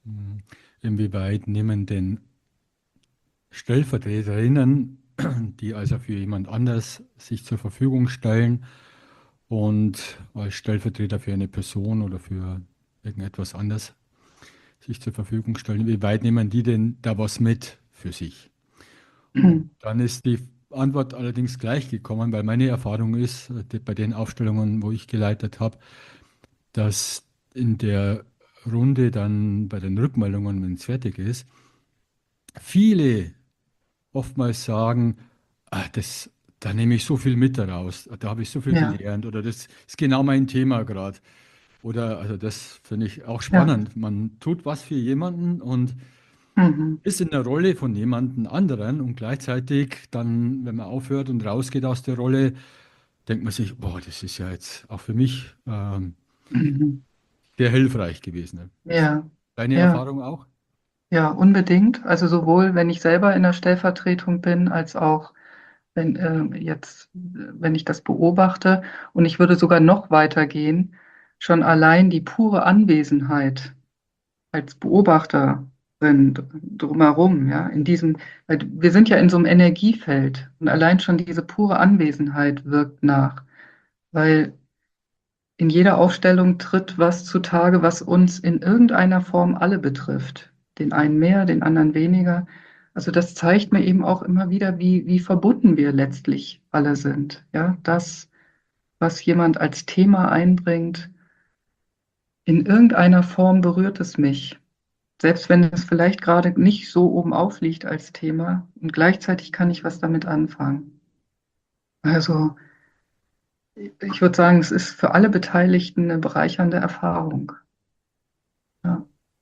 Hm, Inwieweit nehmen denn Stellvertreterinnen, die also für jemand anders sich zur Verfügung stellen und als Stellvertreter für eine Person oder für irgendetwas anderes sich zur Verfügung stellen, wie weit nehmen die denn da was mit für sich? Und dann ist die Antwort allerdings gleich gekommen, weil meine Erfahrung ist, äh, die- bei den Aufstellungen, wo ich geleitet habe, dass in der Runde dann bei den Rückmeldungen, wenn es fertig ist, viele oftmals sagen, ah, das, da nehme ich so viel mit daraus, da habe ich so viel Ja, gelernt oder das ist genau mein Thema gerade. Oder also das finde ich auch ja. spannend. Man tut was für jemanden und Mhm. ist in der Rolle von jemandem anderen und gleichzeitig dann, wenn man aufhört und rausgeht aus der Rolle, denkt man sich, boah, das ist ja jetzt auch für mich ähm, Mhm. sehr hilfreich gewesen. Ist Ja, deine ja, Erfahrung auch? ja, unbedingt. Also sowohl, wenn ich selber in der Stellvertretung bin, als auch wenn äh, jetzt, äh, wenn ich das beobachte. Und ich würde sogar noch weiter gehen. Schon allein die pure Anwesenheit als Beobachterin drumherum, ja, in diesem, weil wir sind ja in so einem Energiefeld und allein schon diese pure Anwesenheit wirkt nach, weil in jeder Aufstellung tritt was zutage, was uns in irgendeiner Form alle betrifft. Den einen mehr, den anderen weniger. Also das zeigt mir eben auch immer wieder, wie, wie verbunden wir letztlich alle sind. Ja, das, was jemand als Thema einbringt, in irgendeiner Form berührt es mich. Selbst wenn es vielleicht gerade nicht so oben aufliegt als Thema und gleichzeitig kann ich was damit anfangen. Also ich würde sagen, es ist für alle Beteiligten eine bereichernde Erfahrung. Ja.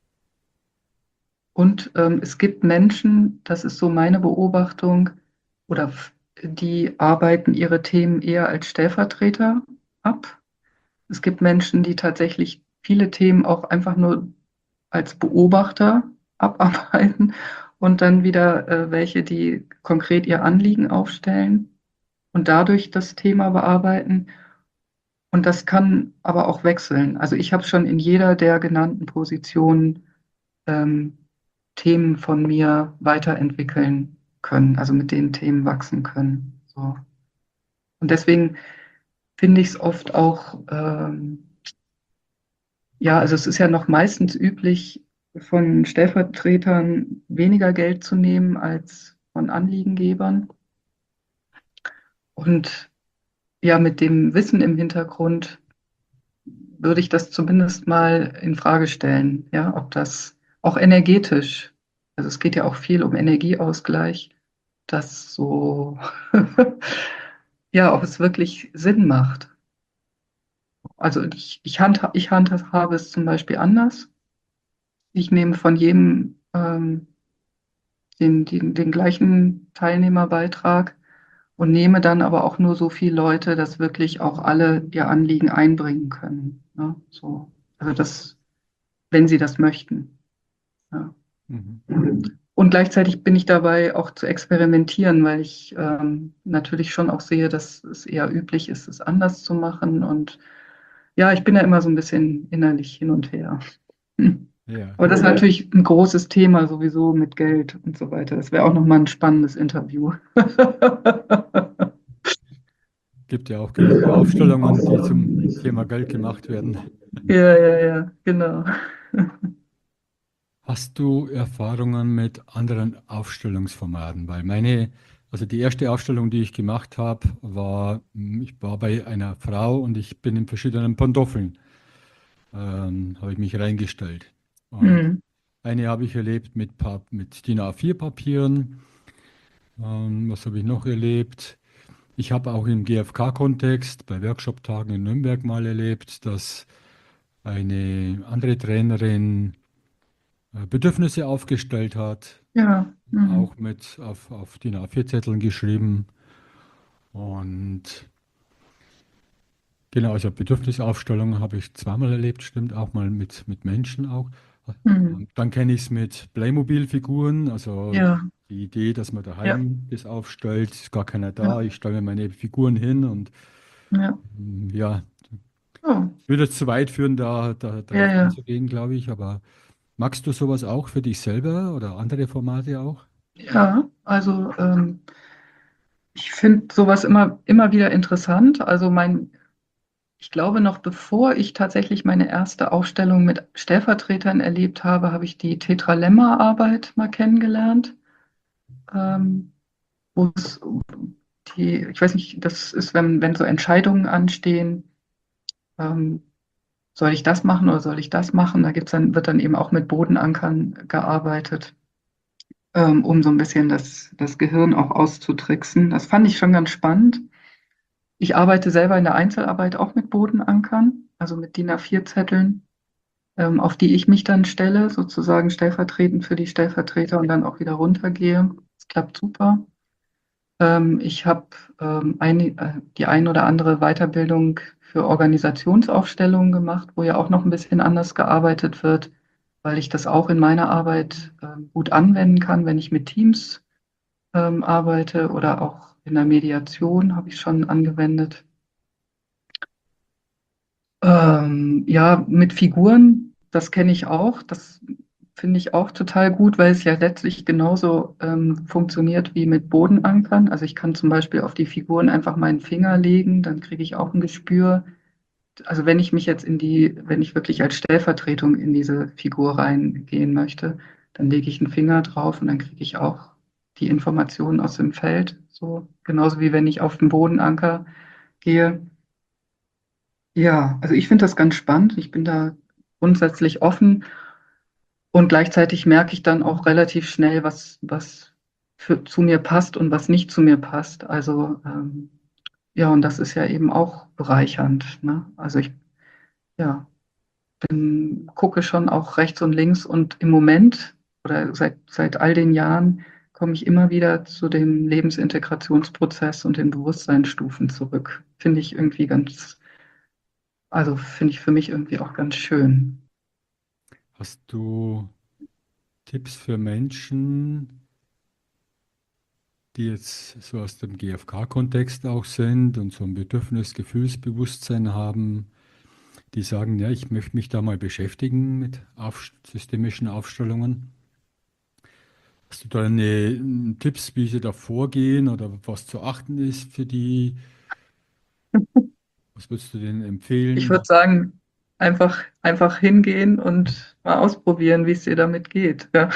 Und ähm, es gibt Menschen, das ist so meine Beobachtung, oder f- die arbeiten ihre Themen eher als Stellvertreter ab. Es gibt Menschen, die tatsächlich viele Themen auch einfach nur als Beobachter abarbeiten und dann wieder äh, welche, die konkret ihr Anliegen aufstellen und dadurch das Thema bearbeiten. Und das kann aber auch wechseln. Also ich habe schon in jeder der genannten Positionen ähm, Themen von mir weiterentwickeln können, also mit den Themen wachsen können. So. Und deswegen finde ich es oft auch, ähm, ja, also es ist ja noch meistens üblich, von Stellvertretern weniger Geld zu nehmen als von Anliegengebern. Und ja, mit dem Wissen im Hintergrund würde ich das zumindest mal in Frage stellen, ja, ob das auch energetisch, also es geht ja auch viel um Energieausgleich, das so, ja, ob es wirklich Sinn macht. Also ich, ich, handha ich handhabe es zum Beispiel anders. Ich nehme von jedem ähm, den, den, den gleichen Teilnehmerbeitrag und nehme dann aber auch nur so viele Leute, dass wirklich auch alle ihr Anliegen einbringen können. Ne? So. Also das, wenn sie das möchten. Ja. Mhm. Und gleichzeitig bin ich dabei auch zu experimentieren, weil ich ähm, natürlich schon auch sehe, dass es eher üblich ist, es anders zu machen. Und ja, ich bin da immer so ein bisschen innerlich hin und her. Hm. Ja, Aber das ist natürlich ein großes Thema sowieso mit Geld und so weiter. Das wäre auch nochmal ein spannendes Interview. gibt ja auch genug Aufstellungen, die zum Thema Geld gemacht werden. Ja, ja, ja, genau. Hast du Erfahrungen mit anderen Aufstellungsformaten? Weil meine, also die erste Aufstellung, die ich gemacht habe, war, hm, ich war bei einer Frau und ich bin in verschiedenen Pantoffeln, ähm, habe ich mich reingestellt. Und Hm. eine habe ich erlebt mit, Pa- mit D I N A vier Papieren. Ähm, was habe ich noch erlebt? Ich habe auch im G F K-Kontext bei Workshop-Tagen in Nürnberg mal erlebt, dass eine andere Trainerin äh, Bedürfnisse aufgestellt hat, Ja. Mhm. auch mit auf, auf D I N A vier Zetteln geschrieben. Und genau, also Bedürfnisaufstellungen habe ich zweimal erlebt, stimmt, auch mal mit, mit Menschen auch. Mhm. Und dann kenne ich es mit Playmobil-Figuren, also Ja, die Idee, dass man ja, daheim das aufstellt, ist gar keiner ja, da, ich stelle mir meine Figuren hin und ja. mm, ja, Oh. würde es zu weit führen, da, da Ja, darauf ja. einzugehen, glaube ich, aber Magst du sowas auch für dich selber oder andere Formate auch? Ja, also ähm, ich finde sowas immer, immer wieder interessant. Also mein, ich glaube, noch bevor ich tatsächlich meine erste Aufstellung mit Stellvertretern erlebt habe, habe ich die Tetralemma-Arbeit mal kennengelernt. Ähm, wo es die, ich weiß nicht, das ist, wenn, wenn so Entscheidungen anstehen, ähm, soll ich das machen oder soll ich das machen? Da gibt's dann, wird dann eben auch mit Bodenankern gearbeitet, ähm, um so ein bisschen das, das Gehirn auch auszutricksen. Das fand ich schon ganz spannend. Ich arbeite selber in der Einzelarbeit auch mit Bodenankern, also mit D I N A vier Zetteln, ähm, auf die ich mich dann stelle, sozusagen stellvertretend für die Stellvertreter und dann auch wieder runtergehe. Das klappt super. Ähm, ich habe ähm, ein, äh, die ein oder andere Weiterbildung für Organisationsaufstellungen gemacht, wo ja auch noch ein bisschen anders gearbeitet wird, weil ich das auch in meiner Arbeit ähm, gut anwenden kann, wenn ich mit Teams ähm, arbeite oder auch in der Mediation habe ich schon angewendet. Ähm, ja, mit Figuren, das kenne ich auch. Das finde ich auch total gut, weil es ja letztlich genauso ähm, funktioniert wie mit Bodenankern. Also ich kann zum Beispiel auf die Figuren einfach meinen Finger legen, dann kriege ich auch ein Gespür. Also wenn ich mich jetzt in die, wenn ich wirklich als Stellvertretung in diese Figur reingehen möchte, dann lege ich einen Finger drauf und dann kriege ich auch die Informationen aus dem Feld. So genauso wie wenn ich auf den Bodenanker gehe. Ja, also ich finde das ganz spannend. Ich bin da grundsätzlich offen und gleichzeitig merke ich dann auch relativ schnell, was, was für, zu mir passt und was nicht zu mir passt. Also ähm, ja, und das ist ja eben auch bereichernd. Ne? Also ich ja, bin, gucke schon auch rechts und links und im Moment oder seit, seit all den Jahren komme ich immer wieder zu dem Lebensintegrationsprozess und den Bewusstseinsstufen zurück. Finde ich irgendwie ganz, also finde ich für mich irgendwie auch ganz schön. Hast du Tipps für Menschen, die jetzt so aus dem G F K-Kontext auch sind und so ein Bedürfnis, Gefühlsbewusstsein haben, die sagen, ja, ich möchte mich da mal beschäftigen mit auf, systemischen Aufstellungen? Hast du da eine, äh, Tipps, wie sie da vorgehen oder was zu achten ist für die? Was würdest du denen Ich würde empfehlen? sagen, einfach, einfach hingehen und mal ausprobieren, wie es dir damit geht. Ja.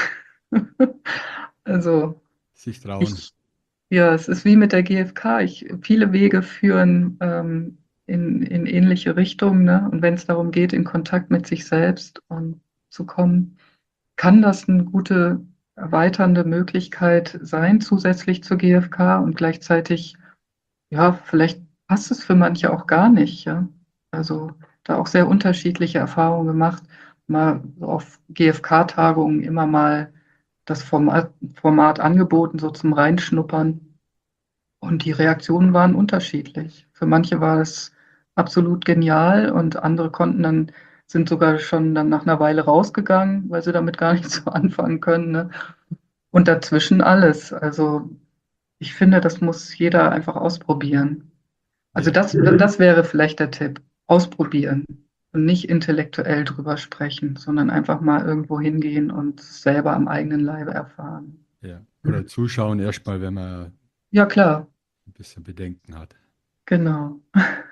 Also Sich trauen. ich, ja, es ist wie mit der G F K. Ich, viele Wege führen ähm, in, in ähnliche Richtungen, ne? Und wenn es darum geht, in Kontakt mit sich selbst und zu kommen, kann das eine gute erweiternde Möglichkeit sein, zusätzlich zur G F K und gleichzeitig ja, vielleicht passt es für manche auch gar nicht, ja. Also da auch sehr unterschiedliche Erfahrungen gemacht. Mal so auf G F K-Tagungen immer mal das Format, Format angeboten, so zum Reinschnuppern. Und die Reaktionen waren unterschiedlich. Für manche war es absolut genial und andere konnten dann, sind sogar schon dann nach einer Weile rausgegangen, weil sie damit gar nichts so anfangen können, ne? Und dazwischen alles. Also ich finde, das muss jeder einfach ausprobieren. Also Ja, das, das wäre vielleicht der Tipp. Ausprobieren und nicht intellektuell drüber sprechen, sondern einfach mal irgendwo hingehen und es selber am eigenen Leibe erfahren. ja. Oder zuschauen erstmal, wenn man Ja, klar, ein bisschen Bedenken hat. genau.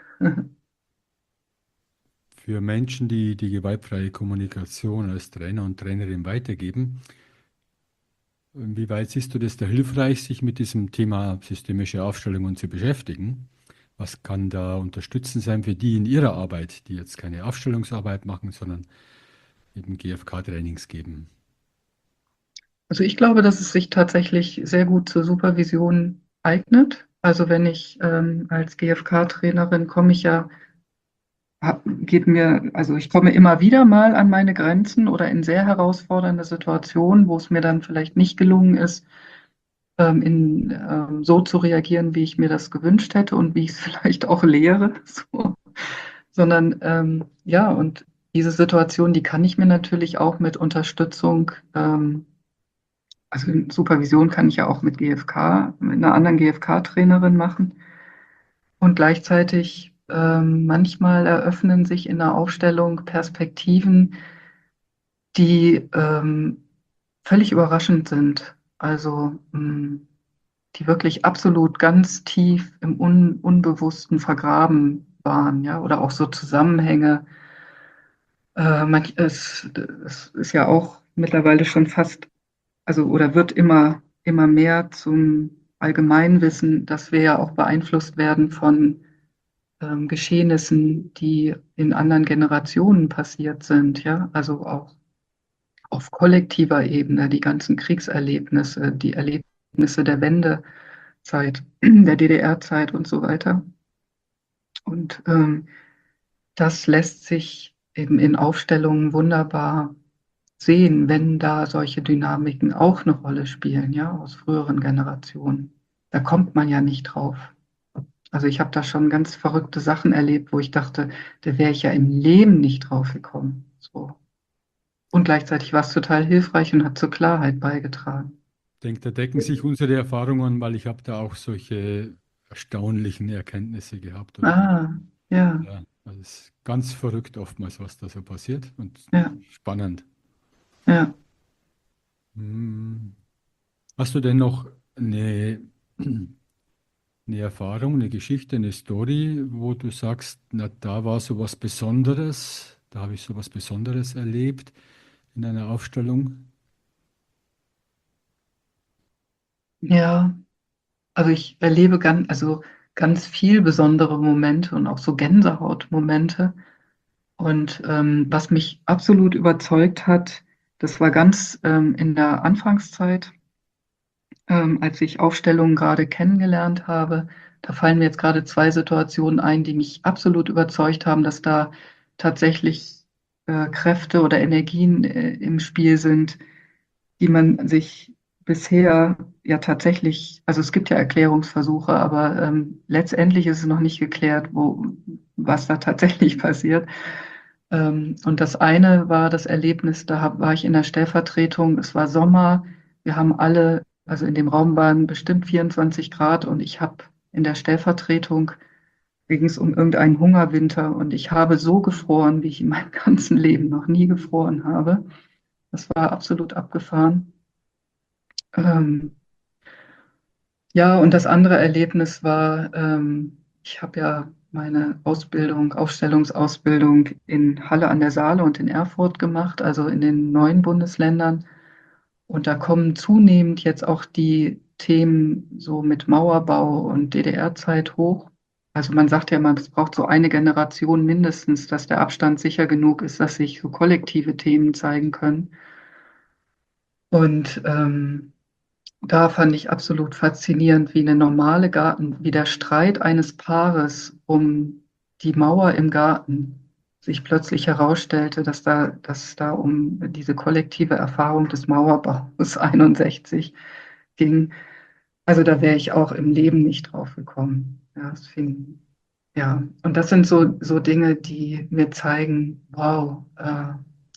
Für Menschen, die die gewaltfreie Kommunikation als Trainer und Trainerin weitergeben, inwieweit siehst du das da hilfreich, sich mit diesem Thema systemische Aufstellungen zu beschäftigen? Was kann da unterstützend sein für die in ihrer Arbeit, die jetzt keine Aufstellungsarbeit machen, sondern eben G F K-Trainings geben? Also ich glaube, dass es sich tatsächlich sehr gut zur Supervision eignet. Also wenn ich ähm, als G F K-Trainerin komme ich ja hab- geht mir, also ich komme immer wieder mal an meine Grenzen oder in sehr herausfordernde Situationen, wo es mir dann vielleicht nicht gelungen ist, ähm, in, ähm, so zu reagieren, wie ich mir das gewünscht hätte und wie ich es vielleicht auch lehre, so. Sondern ähm, ja, und diese Situation, die kann ich mir natürlich auch mit Unterstützung, ähm, also Supervision kann ich ja auch mit G F K, mit einer anderen G F K-Trainerin machen. Und gleichzeitig ähm, manchmal eröffnen sich in der Aufstellung Perspektiven, die ähm, völlig überraschend sind. Also mh, die wirklich absolut ganz tief im Un Unbewussten vergraben waren, ja, oder auch so Zusammenhänge. Äh, man, es, es ist ja auch mittlerweile schon fast, also oder wird immer, immer mehr zum Allgemeinwissen, dass wir ja auch beeinflusst werden von ähm, Geschehnissen, die in anderen Generationen passiert sind, ja, also auch auf kollektiver Ebene, die ganzen Kriegserlebnisse, die Erlebnisse der Wendezeit, der D D R-Zeit und so weiter. Und ähm, das lässt sich eben in Aufstellungen wunderbar sehen, wenn da solche Dynamiken auch eine Rolle spielen, ja, aus früheren Generationen. Da kommt man ja nicht drauf. Also ich habe da schon ganz verrückte Sachen erlebt, wo ich dachte, da wäre ich ja im Leben nicht drauf gekommen. So. Und gleichzeitig war es total hilfreich und hat zur Klarheit beigetragen. Ich denke, da decken sich unsere Erfahrungen, weil ich habe da auch solche erstaunlichen Erkenntnisse gehabt. Oder, Ah, ja, ja, also es ist ganz verrückt oftmals, was da so passiert und ja, spannend. ja. Hm. Hast du denn noch eine, eine Erfahrung, eine Geschichte, eine Story, wo du sagst, na, da war so was Besonderes, da habe ich so was Besonderes erlebt in einer Aufstellung? Ja, also ich erlebe ganz, also ganz viel besondere Momente und auch so Gänsehautmomente. Und ähm, was mich absolut überzeugt hat, das war ganz ähm, in der Anfangszeit, ähm, als ich Aufstellungen gerade kennengelernt habe. Da fallen mir jetzt gerade zwei Situationen ein, die mich absolut überzeugt haben, dass da tatsächlich äh, Kräfte oder Energien äh, im Spiel sind, die man sich bisher ja tatsächlich, also es gibt ja Erklärungsversuche, aber ähm, letztendlich ist es noch nicht geklärt, wo, was da tatsächlich passiert. Ähm, und das eine war das Erlebnis, da hab, war ich in der Stellvertretung, es war Sommer, wir haben alle, also in dem Raum waren bestimmt vierundzwanzig Grad und ich habe in der Stellvertretung, ging es um irgendeinen Hungerwinter und ich habe so gefroren, wie ich in meinem ganzen Leben noch nie gefroren habe. Das war absolut abgefahren. Ähm, ja, und das andere Erlebnis war, ähm, ich habe ja meine Ausbildung, Aufstellungsausbildung in Halle an der Saale und in Erfurt gemacht, also in den neuen Bundesländern. Und da kommen zunehmend jetzt auch die Themen so mit Mauerbau und D D R-Zeit hoch. Also man sagt ja immer, es braucht so eine Generation mindestens, dass der Abstand sicher genug ist, dass sich so kollektive Themen zeigen können. Und ähm, da fand ich absolut faszinierend, wie eine normale Garten, wie der Streit eines Paares um die Mauer im Garten sich plötzlich herausstellte, dass da, dass da um diese kollektive Erfahrung des Mauerbaus einundsechzig ging. Also da wäre ich auch im Leben nicht drauf gekommen. Ja, es fing, ja. Und das sind so, so Dinge, die mir zeigen, wow, äh,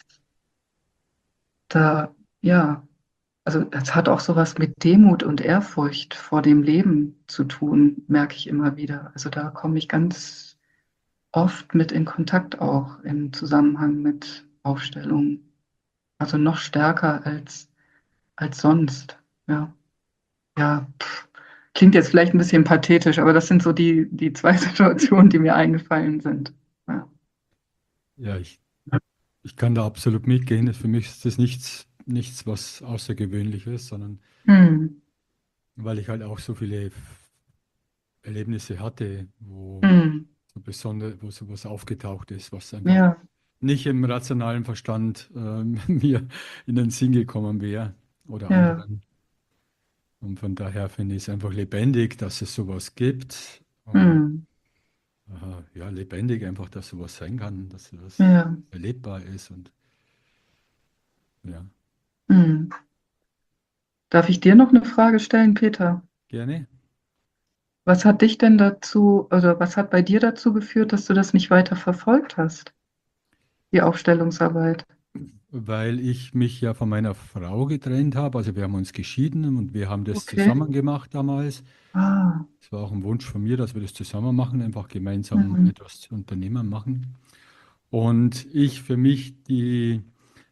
da, ja. Also es hat auch sowas mit Demut und Ehrfurcht vor dem Leben zu tun, merke ich immer wieder. Also da komme ich ganz oft mit in Kontakt auch im Zusammenhang mit Aufstellungen. Also noch stärker als, als sonst. Ja, ja. Pff. Klingt jetzt vielleicht ein bisschen pathetisch, aber das sind so die, die zwei Situationen, die mir eingefallen sind. Ja. Ja, ich, ich kann da absolut mitgehen. Für mich ist das nichts, nichts was Außergewöhnliches, sondern Hm. weil ich halt auch so viele Erlebnisse hatte, wo Hm. so besonders, wo sowas aufgetaucht ist, was einfach Ja, nicht im rationalen Verstand ähm, mir in den Sinn gekommen wäre oder ja. anderen. Und von daher finde ich es einfach lebendig, dass es sowas gibt. Und Hm. äh, ja, lebendig einfach, dass sowas sein kann, dass sowas Ja. erlebbar ist. Und ja, Hm. Darf ich dir noch eine Frage stellen, Peter? gerne. Was hat dich denn dazu, oder was hat bei dir dazu geführt, dass du das nicht weiter verfolgt hast, die Aufstellungsarbeit? Weil ich mich ja von meiner Frau getrennt habe. Also wir haben uns geschieden und wir haben das Okay. zusammen gemacht damals. Ah. Es war auch ein Wunsch von mir, dass wir das zusammen machen, einfach gemeinsam Mhm. etwas zu unternehmen machen. Und ich für mich die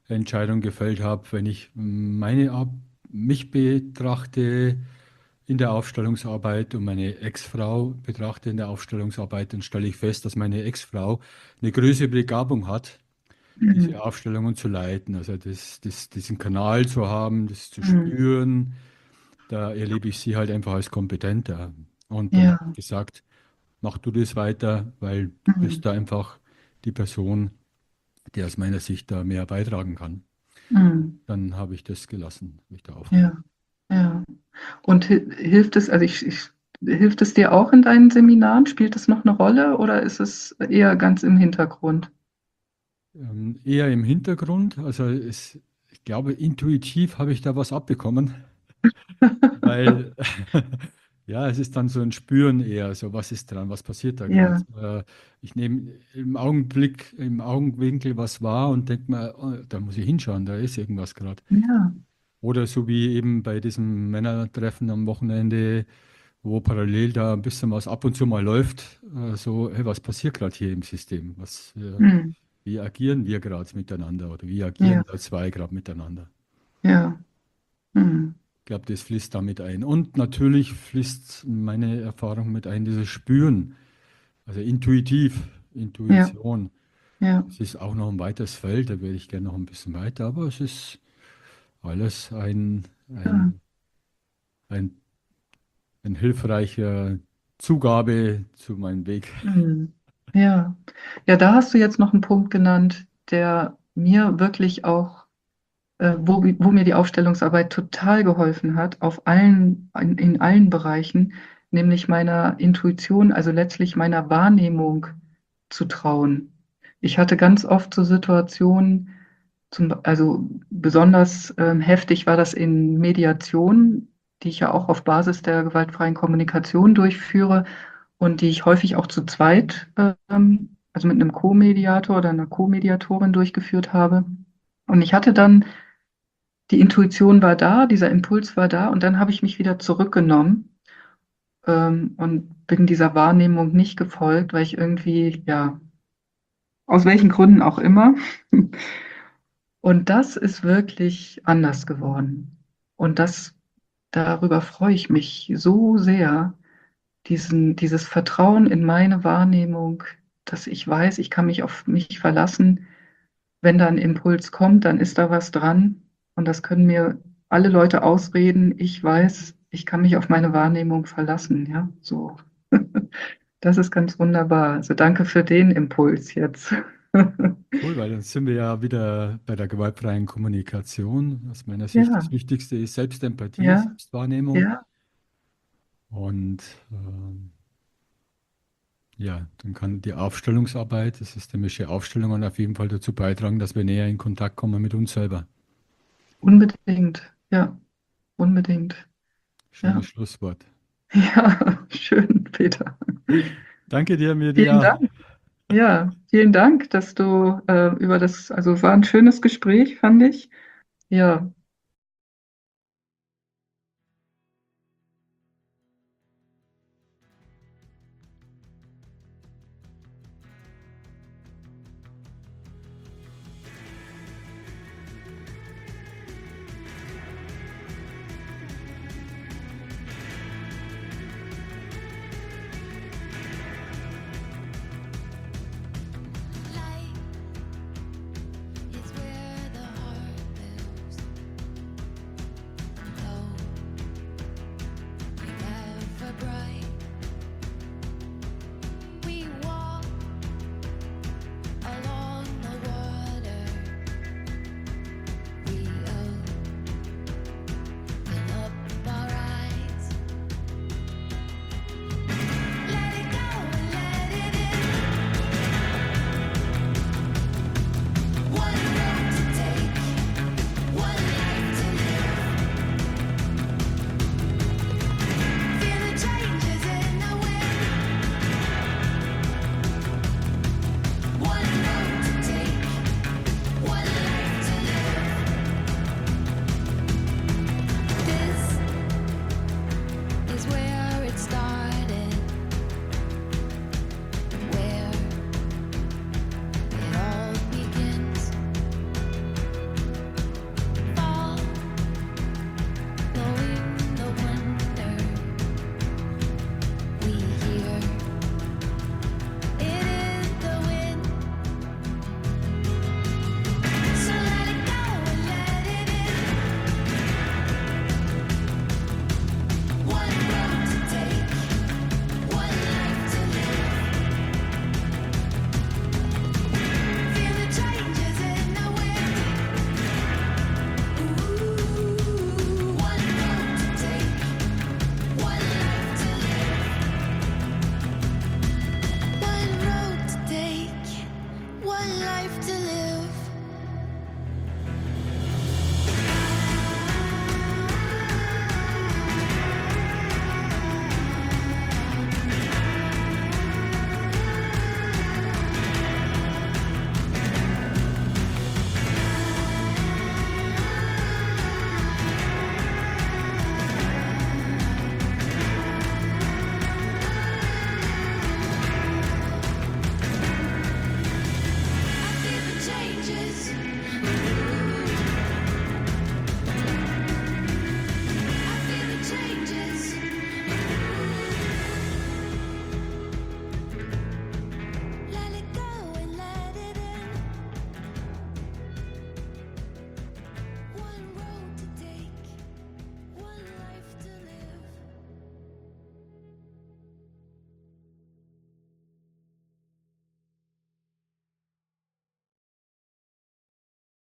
Entscheidung gefällt habe. Wenn ich meine Ab mich betrachte in der Aufstellungsarbeit und meine Ex-Frau betrachte in der Aufstellungsarbeit, dann stelle ich fest, dass meine Ex-Frau eine größere Begabung hat, diese Mhm. Aufstellungen zu leiten, also das, das, diesen Kanal zu haben, das zu Mhm. spüren. Da erlebe ich sie halt einfach als kompetenter. Und dann habe ich Ja. gesagt, mach du das weiter, weil du bist Mhm. da einfach die Person, die aus meiner Sicht da mehr beitragen kann. Mhm. Dann habe ich das gelassen, habe ich da aufgehört. Ja. Ja. Und hi- hilft es, also ich, ich, hilft es dir auch in deinen Seminaren? Spielt es noch eine Rolle oder ist es eher ganz im Hintergrund? Ähm, eher im Hintergrund, also es, ich glaube, intuitiv habe ich da was abbekommen, weil ja, es ist dann so ein Spüren eher, so was ist dran, was passiert da gerade. Ja. Äh, ich nehme im Augenblick, im Augenwinkel was wahr und denke mir, oh, da muss ich hinschauen, da ist irgendwas gerade. Ja. Oder so wie eben bei diesem Männertreffen am Wochenende, wo parallel da ein bisschen was ab und zu mal läuft, äh, so, hey, was passiert gerade hier im System? Was, äh, Mhm. wie agieren wir gerade miteinander oder wie Ja. agieren da zwei gerade miteinander? Ja. Mhm. Ich glaube, das fließt damit ein. Und natürlich fließt meine Erfahrung mit ein, dieses Spüren, also intuitiv, Ja. Intuition. Ja. Es ist auch noch ein weites Feld, da wäre ich gerne noch ein bisschen weiter, aber es ist alles ein, Ja. ein, ein, ein hilfreicher Zugabe zu meinem Weg. Mhm. Ja. Ja, da hast du jetzt noch einen Punkt genannt, der mir wirklich auch, äh, wo, wo mir die Aufstellungsarbeit total geholfen hat, auf allen, in, in allen Bereichen, nämlich meiner Intuition, also letztlich meiner Wahrnehmung zu trauen. Ich hatte ganz oft so Situationen, zum, also besonders ähm, heftig war das in Mediation, die ich ja auch auf Basis der gewaltfreien Kommunikation durchführe und die ich häufig auch zu zweit, ähm, also mit einem Co-Mediator oder einer Co-Mediatorin durchgeführt habe. Und ich hatte dann, die Intuition war da, dieser Impuls war da und dann habe ich mich wieder zurückgenommen ähm, und bin dieser Wahrnehmung nicht gefolgt, weil ich irgendwie, ja, aus welchen Gründen auch immer. Und das ist wirklich anders geworden. Und das, darüber freue ich mich so sehr, diesen, dieses Vertrauen in meine Wahrnehmung, dass ich weiß, ich kann mich auf mich verlassen. Wenn da ein Impuls kommt, dann ist da was dran. Und das können mir alle Leute ausreden. Ich weiß, ich kann mich auf meine Wahrnehmung verlassen. Ja, so. Das ist ganz wunderbar. Also danke für den Impuls jetzt. Cool, weil dann sind wir ja wieder bei der gewaltfreien Kommunikation. Aus meiner Sicht das Ja, Wichtigste ist Selbstempathie, ja, Selbstwahrnehmung. ja, Und ähm, ja, dann kann die Aufstellungsarbeit, das systemische Aufstellungen auf jeden Fall dazu beitragen, dass wir näher in Kontakt kommen mit uns selber. unbedingt. Ja, unbedingt. Ja, Schönes Schlusswort. ja, schön, Peter. Danke dir, Vielen Mirja. Dank. Ja, vielen Dank, dass du äh, über das, also war ein schönes Gespräch, fand ich. Ja,